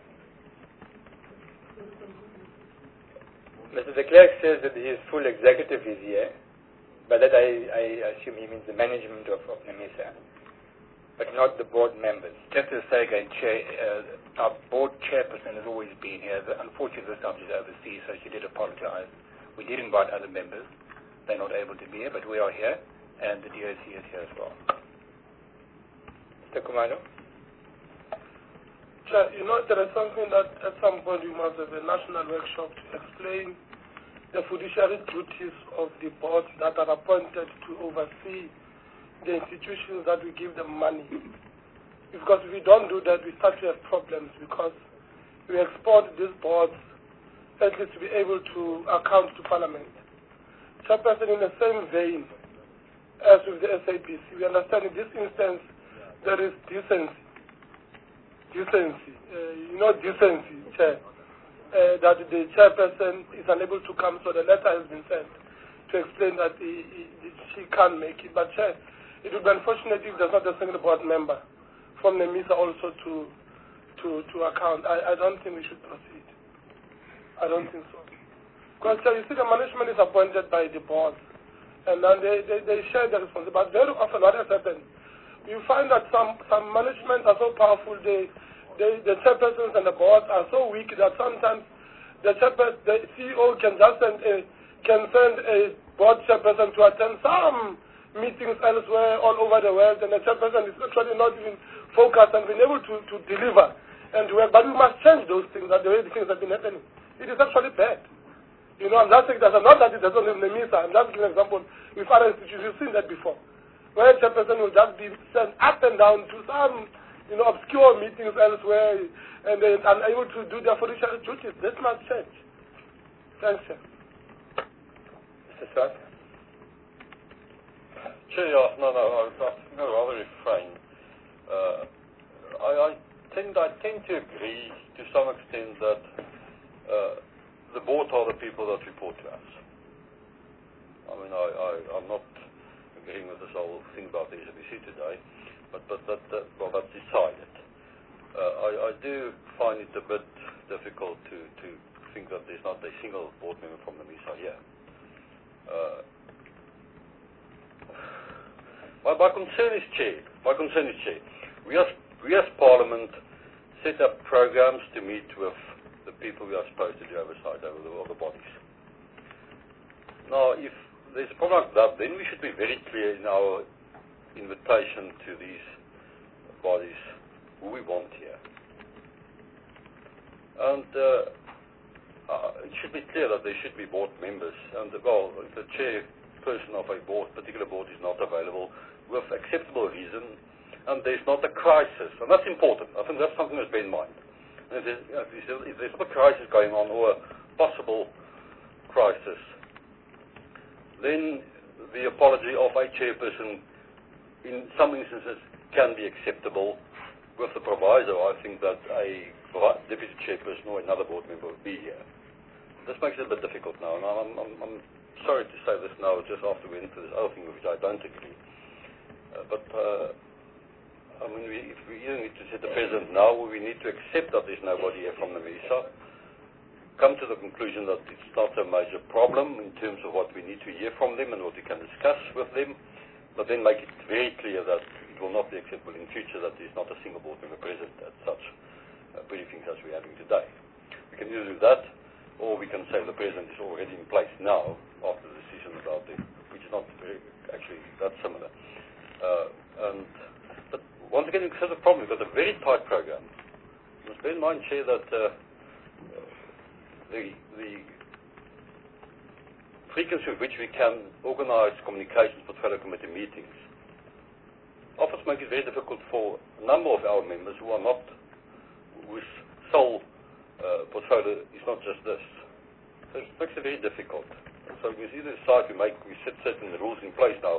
Mr. De Klerk says that his full executive is here, but that I assume he means the management of NIMISA, but not the board members. Just to say again, Chair, our board chairperson has always been here. Unfortunately, this time she's overseas, so she did apologize. We did invite other members. They're not able to be here, but we are here, and the DOC is here as well. Mr. Kumalo? Chair, there is something that at some point we must have a national workshop to explain the fiduciary duties of the boards that are appointed to oversee the institutions that we give them money. Because if we don't do that, we start to have problems, because we export these boards at least to be able to account to Parliament. Chairperson, in the same vein as with the SABC, we understand in this instance there is decency, Chair, that the chairperson is unable to come, so the letter has been sent to explain that she can't make it. But Chair, it would be unfortunate if there's not a single board member from NIMISA also to account. I don't think we should proceed. I don't think so. Because you see, the management is appointed by the board, and then they share the responsibility. But very often what has happened, you find that some management are so powerful, they the chairpersons and the boards are so weak that sometimes the CEO can just send a board chairperson to attend some meetings elsewhere all over the world, and the chairperson is actually not even focused and been able to deliver and work. But we must change those things, the way the things have been happening. It is actually bad. I'm just saying that, not that it doesn't in the MISA. I'm just giving an example with other institutions. You've seen that before, where a chairperson will just be sent up and down to some obscure meetings elsewhere, and they're unable to do their fiduciary duties. This must change. Thanks, sir. Mr. Swart? Chair, no, I'll rather refrain. I tend to agree to some extent that the board are the people that report to us. I mean, I'm not agreeing with this whole thing about the SABC today, but that's decided. I do find it a bit difficult to think that there's not a single board member from the MISA here. My concern is, Chair, we as Parliament set up programs to meet with the people we are supposed to do oversight over the other bodies. Now, if there's a problem like that, then we should be very clear in our invitation to these bodies who we want here. And it should be clear that there should be board members. And, if the chairperson of a particular board is not available with acceptable reason, and there's not a crisis, and that's important. I think that's something to bear in mind. And if there's not a crisis going on, or a possible crisis, then the apology of a chairperson in some instances can be acceptable, with the proviso, I think, that a deputy chairperson or another board member would be here. This makes it a bit difficult now, and I'm sorry to say this now, just after we went through this other thing, which I don't agree. I mean, if we either need to set the precedent now, or we need to accept that there's nobody here from the MISA, come to the conclusion that it's not a major problem in terms of what we need to hear from them and what we can discuss with them, but then make it very clear that it will not be acceptable in future that there's not a single board member present at such briefings as we're having today. We can either do that, or we can say the president is already in place now after the decision about it, which is not actually that similar. But once again, because of the problem, we've got a very tight program. You must bear in mind, Chair, that the frequency with which we can organize communications portfolio committee meetings often makes it very difficult for a number of our members whose sole portfolio is not just this. So it makes it very difficult. So we either decide we set certain rules in place now.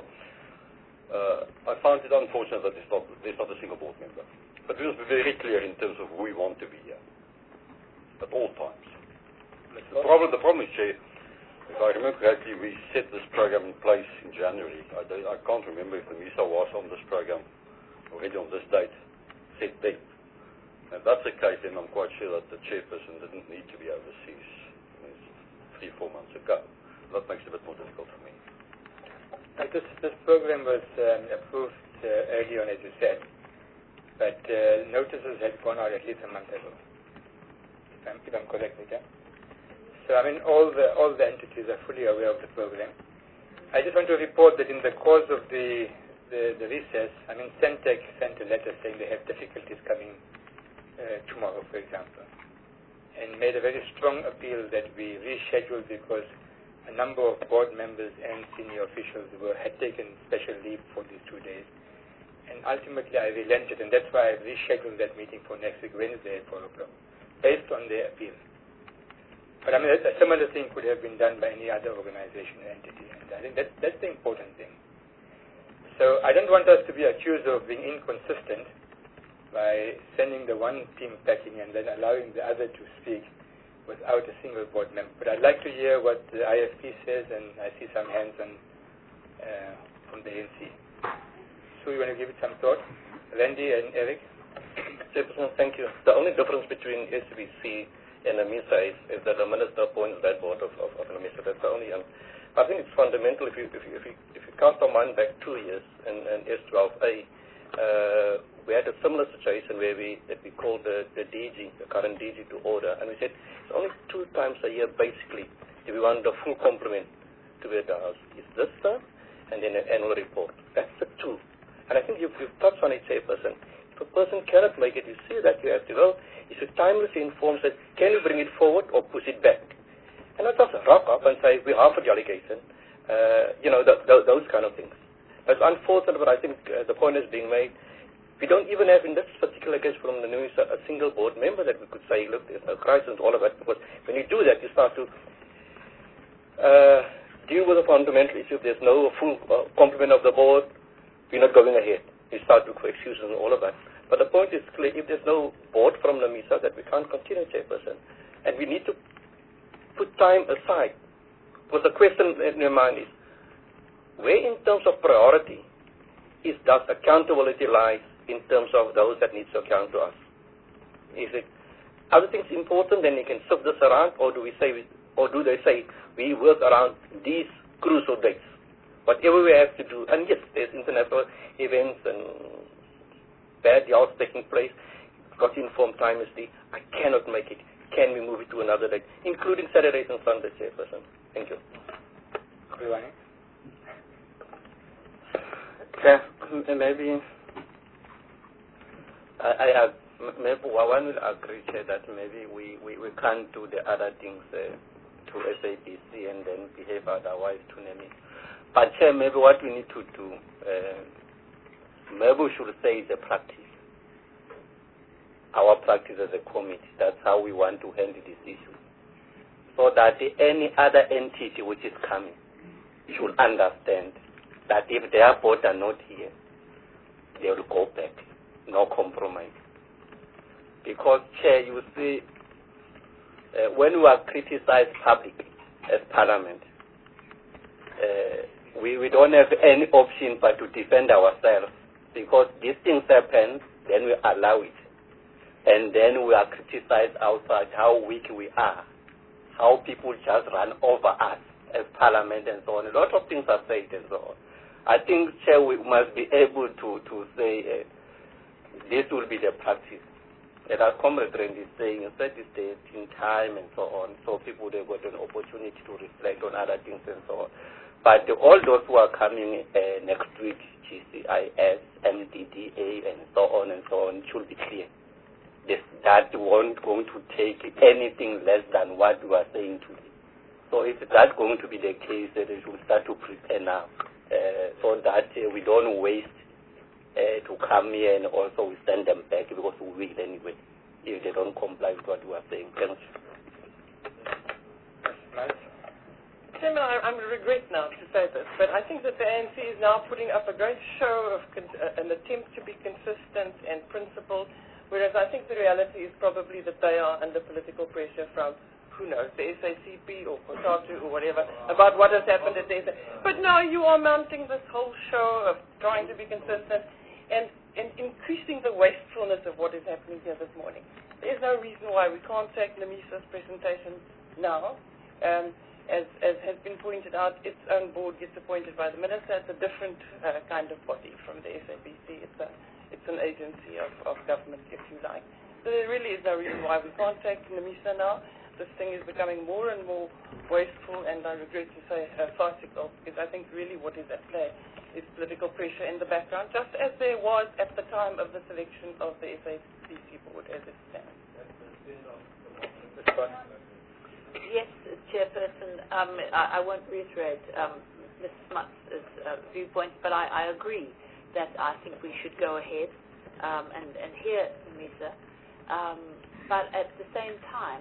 I find it unfortunate that there's not a single board member. But we must be very clear in terms of who we want to be here at all times. The problem is, Chair, if I remember correctly, we set this program in place in January. I can't remember if the MISA was on this program already on this date, set then. If that's the case, then I'm quite sure that the chairperson didn't need to be overseas 3-4 months ago. That makes it a bit more difficult for me. This program was approved early on, as you said, but notices had gone out at least a month ago, if I'm correct, okay? So, I mean, all the entities are fully aware of the program. I just want to report that in the course of the recess, I mean, Centec sent a letter saying they have difficulties coming tomorrow, for example, and made a very strong appeal that we reschedule because a number of board members and senior officials had taken special leave for these 2 days. And ultimately I relented, and that's why I rescheduled that meeting for next week, Wednesday at 4 o'clock, based on their appeal. But I mean, a similar thing could have been done by any other organization or entity, and I think that's the important thing. So I don't want us to be accused of being inconsistent by sending the one team packing and then allowing the other to speak without a single board member. But I'd like to hear what the IFP says, and I see some hands from the ANC. So you want to give it some thought? Randy and Eric? Chairperson, thank you. The only difference between SABC and the MISA is that the minister appoints that board of the MISA. That's the only. I think it's fundamental if you cast our mind back 2 years in S12A, we had a similar situation where we called the DG, the current DG, to order, and we said it's only 2 times a year, basically, if we want the full complement to be at the House. It's this term, and then an annual report. That's the 2. And I think you've touched on it, Chairperson. If a person cannot make it, you see that you have to go. You should timelessly inform that, can you bring it forward or push it back? And not just rock up and say, we offered the allegation. Those kind of things. It's unfortunate, but I think the point is being made. We don't even have, in this particular case from the news, a single board member that we could say, look, there's no crisis, all of that. Because when you do that, you start to deal with a fundamental issue. If there's no full complement of the board, we're not going ahead. You start to create excuses and all of that. But the point is clear, if there's no board from NAMISA, that we can't continue, Chairperson. And we need to put time aside. Because the question in your mind is, where in terms of priority does accountability lie in terms of those that need to account to us? Is it other things important, then you can shift this around, or do they say we work around these crucial dates? Whatever we have to do, and yes, there's international events and bad yards taking place, got to inform timelessly, I cannot make it. Can we move it to another date, including Saturdays and Sundays, Chairperson? Thank you. Yeah, maybe one will agree, Chair, that maybe we can't do the other things to SABC and then behave otherwise to NAMISA. But Chair, maybe what we need to do, maybe we should say the practice. Our practice as a committee, that's how we want to handle this issue. So that any other entity which is coming should understand that if their board are not here, they will go back. No compromise. Because, Chair, you see, when we are criticized publicly as Parliament, we don't have any option but to defend ourselves. Because these things happen, then we allow it. And then we are criticized outside how weak we are, how people just run over us as Parliament and so on. A lot of things are said and so on. I think, Chair, we must be able to say this will be the practice. And our comrade Randy is saying, set this date in time and so on, so people they got an opportunity to reflect on other things and so on. But all those who are coming next week, GCIS, MDDA, and so on, should be clear. That won't going to take anything less than what we are saying today. So if that's going to be the case, then we should start to prepare now, so that we don't waste to come here and also we send them back because we will anyway if they don't comply with what we are saying. Thank you. Chairman, I regret now to say this, but I think that the ANC is now putting up a great show of an attempt to be consistent and principled, whereas I think the reality is probably that they are under political pressure from, who knows, the SACP or COSATU or whatever, about what has happened at the SA. But now you are mounting this whole show of trying to be consistent and increasing the wastefulness of what is happening here this morning. There is no reason why we can't take NAMISA's presentation now. As has been pointed out, its own board gets appointed by the minister. It's a different kind of body from the SABC. It's an agency of government, if you like. So there really is no reason why we can't take NAMISA now. This thing is becoming more and more wasteful, and I regret to say farcical, because I think really what is at play is political pressure in the background, just as there was at the time of the selection of the SABC board as it stands. Yes, Chairperson, I won't reiterate Ms. Smuts' viewpoints, but I agree that I think we should go ahead and hear NAMISA. But at the same time,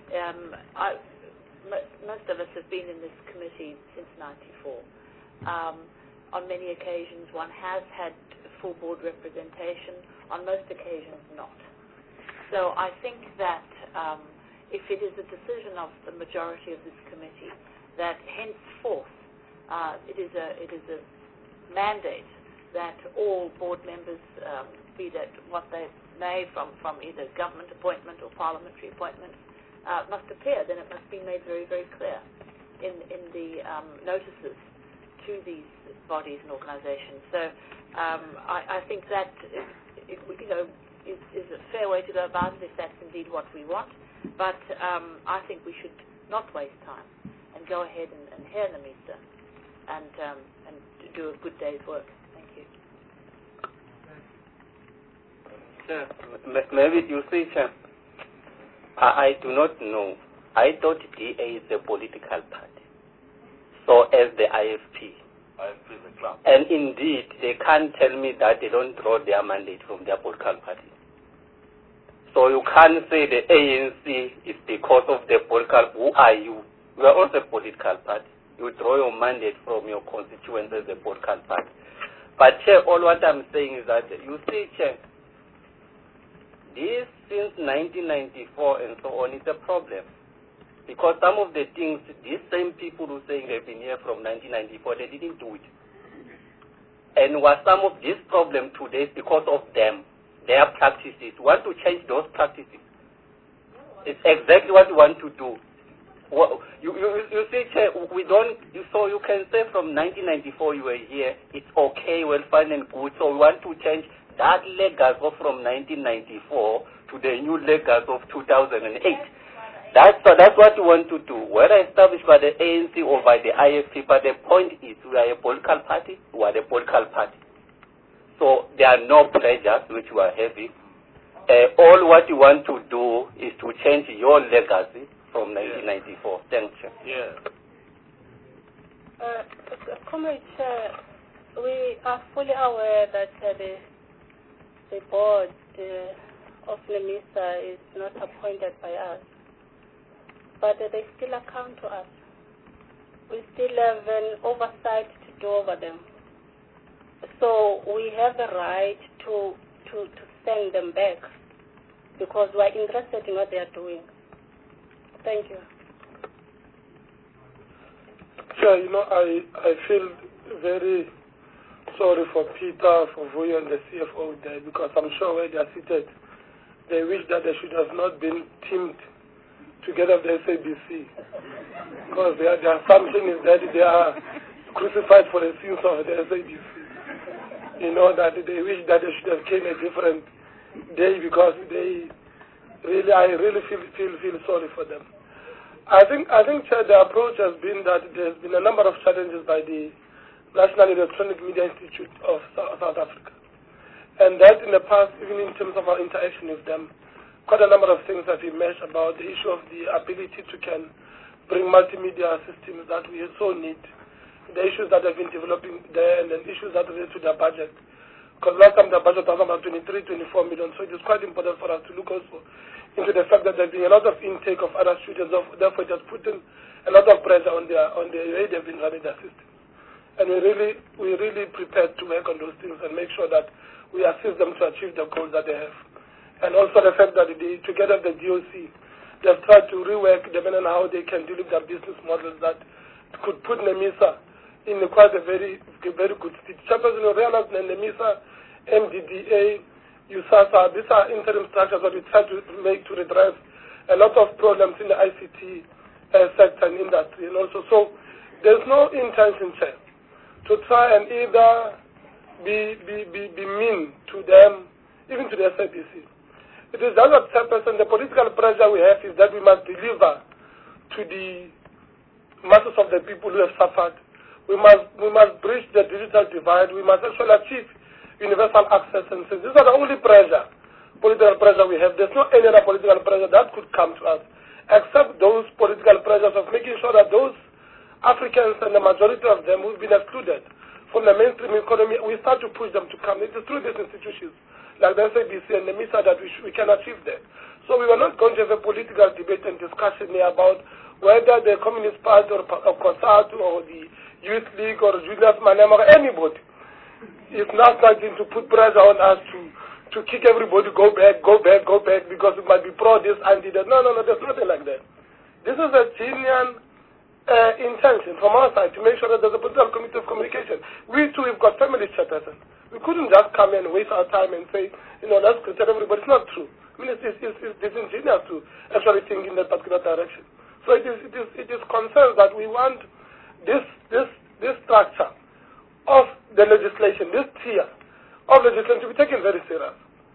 most of us have been in this committee since '94. On many occasions, one has had full board representation. On most occasions, not. So I think that if it is a decision of the majority of this committee that henceforth it is a mandate that all board members, be that what they may from either government appointment or parliamentary appointment, must appear, then it must be made very, very clear in the notices to these bodies and organizations. So I think that is a fair way to go about it if that's indeed what we want. But I think we should not waste time and go ahead and hear the minister and do a good day's work. Thank you. Sir, maybe you see, sir, I do not know. I thought DA is a political party. So as the IFP. IFP is a club. And indeed, they can't tell me that they don't draw their mandate from their political party. So you can't say the ANC is because of the political. Who are you? You are also a political party. You draw your mandate from your constituents as a political party. But Chair, all what I'm saying is that you see, Chair, this since 1994 and so on is a problem. Because some of the things, these same people who saying they've been here from 1994, they didn't do it. And what some of this problem today is because of them, their practices. We want to change those practices. It's exactly what we want to do. You see, Chair, we don't, so you can say from 1994 you were here, it's okay, well, fine and good. So we want to change that legacy from 1994 to the new legacy of 2008. That's what we want to do, whether established by the ANC or by the IFP. But the point is, we are a political party, we are the political party. So there are no pressures which we are having. All what you want to do is to change your legacy from 1994. Thank you. Yeah. Comrade Chair, we are fully aware that the board of NEMISA is not appointed by us, but they still account to us. We still have an oversight to do over them. So we have the right to send them back because we are interested in what they are doing. Thank you. Sure, I feel very sorry for Peter, for Vuyo and the CFO there, because I'm sure where they are seated, they wish that they should have not been teamed together with the SABC. Because their assumption is that they are crucified for the sins of the SABC. That they wish that they should have came a different day because I really feel sorry for them. I think Chair, the approach has been that there's been a number of challenges by the National Electronic Media Institute of South Africa. And that in the past, even in terms of our interaction with them, quite a number of things have emerged about the issue of the ability to bring multimedia systems that we so need, the issues that have been developing there, and then issues that relate to their budget. Because last time the budget was about 23-24 million, so it is quite important for us to look also into the fact that there's been a lot of intake of other students, therefore it has put in a lot of pressure on the way they've been running their systems. And we're really prepared to work on those things and make sure that we assist them to achieve the goals that they have. And also the fact that together with the DOC, they've tried to rework depending on how they can deal with their business models that could put NEMISA in quite a very good state. Chairperson, you realize that NEMISA, MDDA, USASA, these are interim structures that we try to make to redress a lot of problems in the ICT sector and industry. And also, so there's no intention, Chair, to try and either be mean to them, even to the SABC. It is just that, Chairperson, the political pressure we have is that we must deliver to the masses of the people who have suffered. We must bridge the digital divide. We must actually achieve universal access. And so these are the only political pressure we have. There's no any other political pressure that could come to us, except those political pressures of making sure that those Africans and the majority of them who've been excluded from the mainstream economy, we start to push them to come. It is through these institutions, like the SABC and the MISA, that we can achieve that. So we were not going to have a political debate and discussion here about whether the Communist Party or COSATU or the Youth League or Julius Malema or anybody is not starting to put pressure on us to kick everybody, go back, because it might be pro this, anti that. No, there's nothing like that. This is a genuine intention from our side to make sure that there's a political committee of communication. We too have got family chairperson. We couldn't just come in and waste our time and say, let's critique everybody. It's not true. I mean, it's disingenuous to actually think in that particular direction. So it is concerned that we want this structure of the legislation, this tier of legislation to be taken very serious.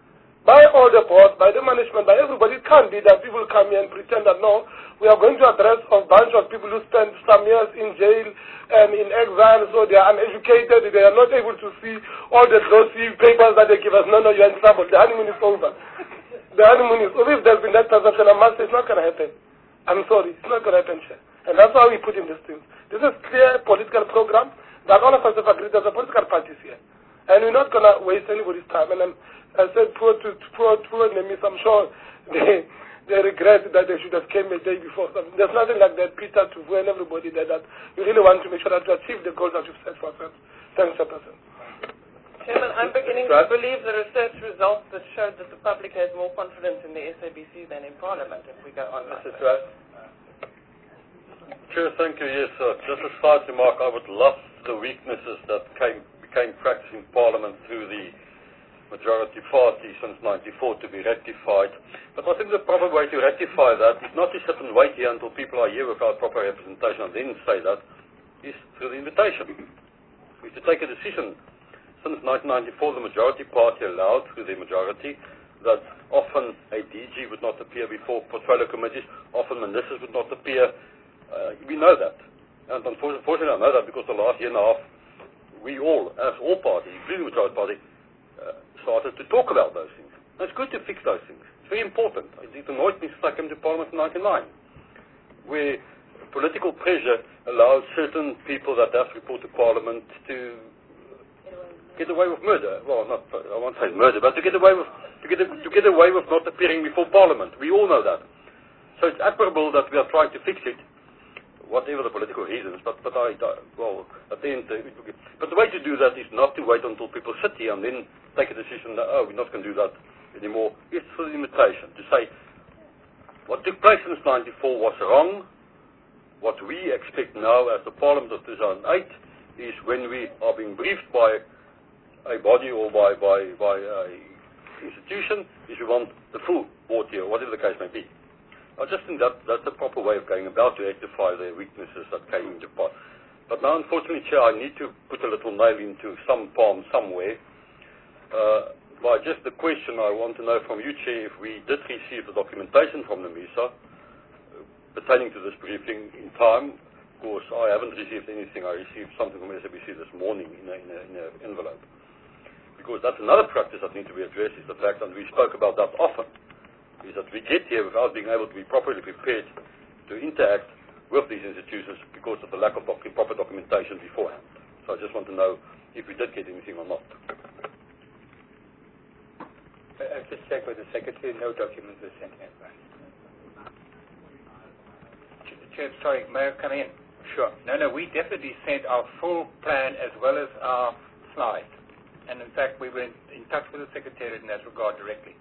by the management, by everybody. It can't be that people come here and pretend that, no, we are going to address a bunch of people who spent some years in jail and in exile, so they are uneducated, they are not able to see all the glossy papers that they give us. No, you're in trouble. The honeymoon is over. The honeymoon is over. If there's been that perception, I must say it's not going to happen. I'm sorry, it's not going to happen, Chair. And that's why we put in these things. This is clear political program that all of us have agreed as a political parties here. And we're not going to waste anybody's time. And I said, poor Nemis, I'm sure they regret that they should have came a day before. There's nothing like that, Peter, to warn everybody that we really want to make sure that we achieve the goals that we've set for ourselves. Thanks, Chairperson. Chairman, I'm beginning to believe the research results that showed that the public has more confidence in the SABC than in Parliament if we go on. Mr. Trust. Chair, thank you. Yes, just a side remark. I would love the weaknesses that became practice in Parliament through the majority party since '94 to be rectified. But I think the proper way to rectify that is not to sit and wait here until people are here without proper representation and then say that, is through the invitation. We should take a decision. Since 1994, the majority party allowed through the majority that often a DG would not appear before portfolio committees, often ministers would not appear. We know that. And unfortunately I know that because the last year and a half, we all, as all parties, including the majority party, started to talk about those things. And it's good to fix those things. It's very important. It annoyed me since I came to Parliament in 1999, where political pressure allowed certain people that have to report to Parliament to get away with murder. Well, not, I won't say murder, but to get away with not appearing before Parliament. We all know that. So it's admirable that we are trying to fix it, whatever the political reasons. But the way to do that is not to wait until people sit here and then take a decision that, we're not going to do that anymore. It's for the invitation to say what took place since '94 was wrong. What we expect now as the Parliament of 2008 is when we are being briefed by a body or by a institution, is we want the full board here, whatever the case may be. I just think that's a proper way of going about to rectify the weaknesses that came into part. But now, unfortunately, Chair, I need to put a little nail into some palm somewhere. By just the question, I want to know from you, Chair, if we did receive the documentation from the MISA pertaining to this briefing in time. Of course, I haven't received anything. I received something from SABC this morning in an envelope. Because that's another practice that needs to be addressed, is the fact that we spoke about that often, is that we get here without being able to be properly prepared to interact with these institutions because of the lack of proper documentation beforehand. So I just want to know if we did get anything or not. I'll just check with the Secretary. No documents were sent in. Chair, sorry, may I come in? Sure. No, we definitely sent our full plan as well as our slides. And in fact, we were in touch with the Secretariat in that regard directly.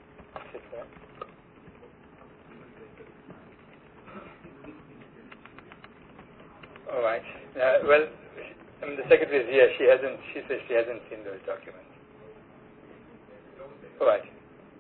All right. Well, the Secretary is here. She says she hasn't seen those documents. All right.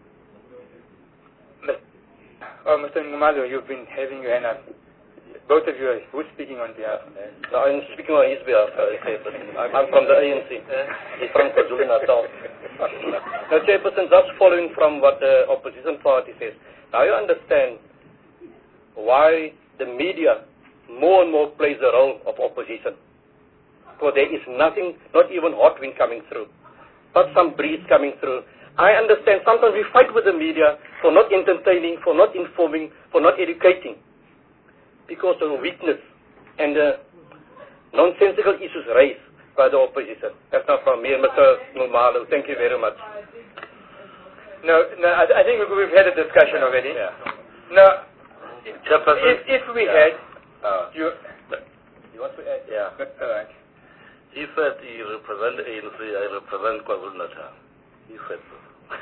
Mr. Ngumalo, you've been having your hand up. Both of you, who's speaking on behalf? No, I'm speaking on his behalf. I'm from the ANC. He's from KwaZulu-Natal. Now, Chairperson, just following from what the opposition party says, now you understand why the media more and more plays the role of opposition. Because there is nothing, not even hot wind coming through, not some breeze coming through. I understand sometimes we fight with the media for not entertaining, for not informing, for not educating, because of weakness and nonsensical issues raised by the opposition. That's not from me and Mr. Ngumalo. Thank you very much. No, I think we've had a discussion already. Yeah. Now, if we had... you want to add? Yeah. All right. He said he represents ANC, I represent KwaZulu-Natal. He said so.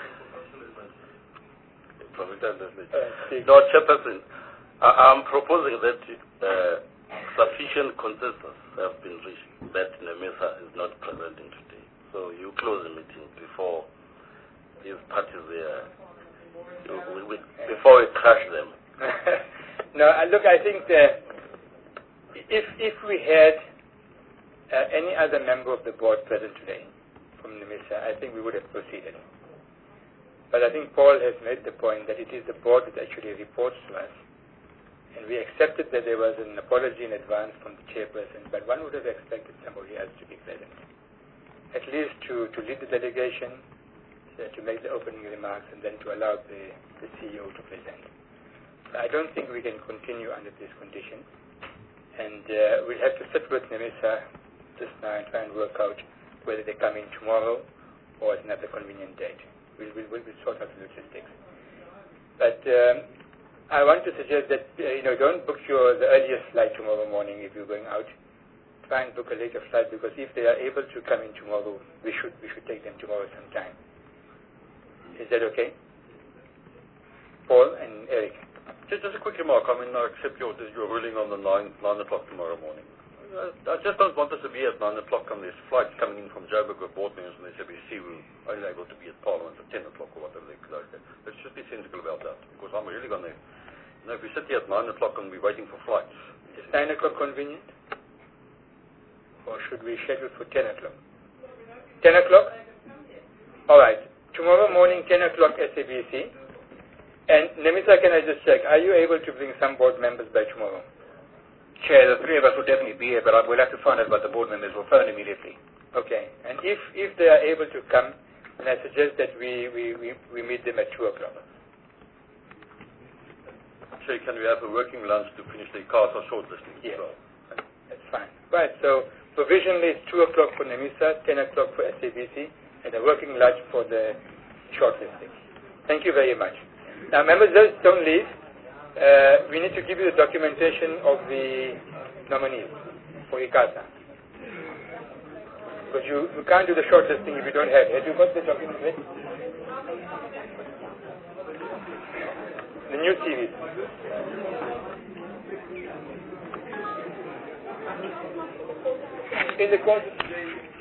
No, Chairperson, I'm proposing that sufficient consensus have been reached that NEMISA is not presenting today. So you close the meeting before these parties before we crush them. No, look, I think that if we had any other member of the board present today from NEMISA, I think we would have proceeded. But I think Paul has made the point that it is the board that actually reports to us. And we accepted that there was an apology in advance from the chairperson, but one would have expected somebody else to be present. At least to lead the delegation, to make the opening remarks, and then to allow the CEO to present. I don't think we can continue under these conditions. And we'll have to sit with NEMISA just now and try and work out whether they come in tomorrow or at another convenient date. We'll sort out the logistics. But I want to suggest that, don't book the earliest flight tomorrow morning if you're going out. Try and book a later flight, because if they are able to come in tomorrow, we should take them tomorrow sometime. Is that okay? Paul and Eric. Just a quick remark. I mean, I accept your ruling on the 9 o'clock tomorrow morning. I just don't want us to be at 9 o'clock on these flights coming in from Joburg with board members from the SABC who are only able to be at Parliament at 10 o'clock or whatever they close. Let's just be sensible about that, because I'm really going to... if we sit here at 9 o'clock and we're waiting for flights... Is 9 o'clock convenient? Or should we schedule for 10 o'clock? 10 o'clock? All right. Tomorrow morning, 10 o'clock SABC. And Nemisa, can I just check, are you able to bring some board members by tomorrow? Chair, the three of us will definitely be here, but we'll have to find out about the board members. We'll phone immediately. Okay. And if they are able to come, then I suggest that we meet them at 2 o'clock. So can we have a working lunch to finish the cards or shortlisting as well? That's fine. Right, so provisionally it's 2 o'clock for NEMISA, 10 o'clock for SABC, and a working lunch for the shortlisting. Thank you very much. Now, members, just don't leave. We need to give you the documentation of the nominees for ICASA. Because you can't do the shortlisting if you don't have it. Have you got the document ready? The new series. In the course of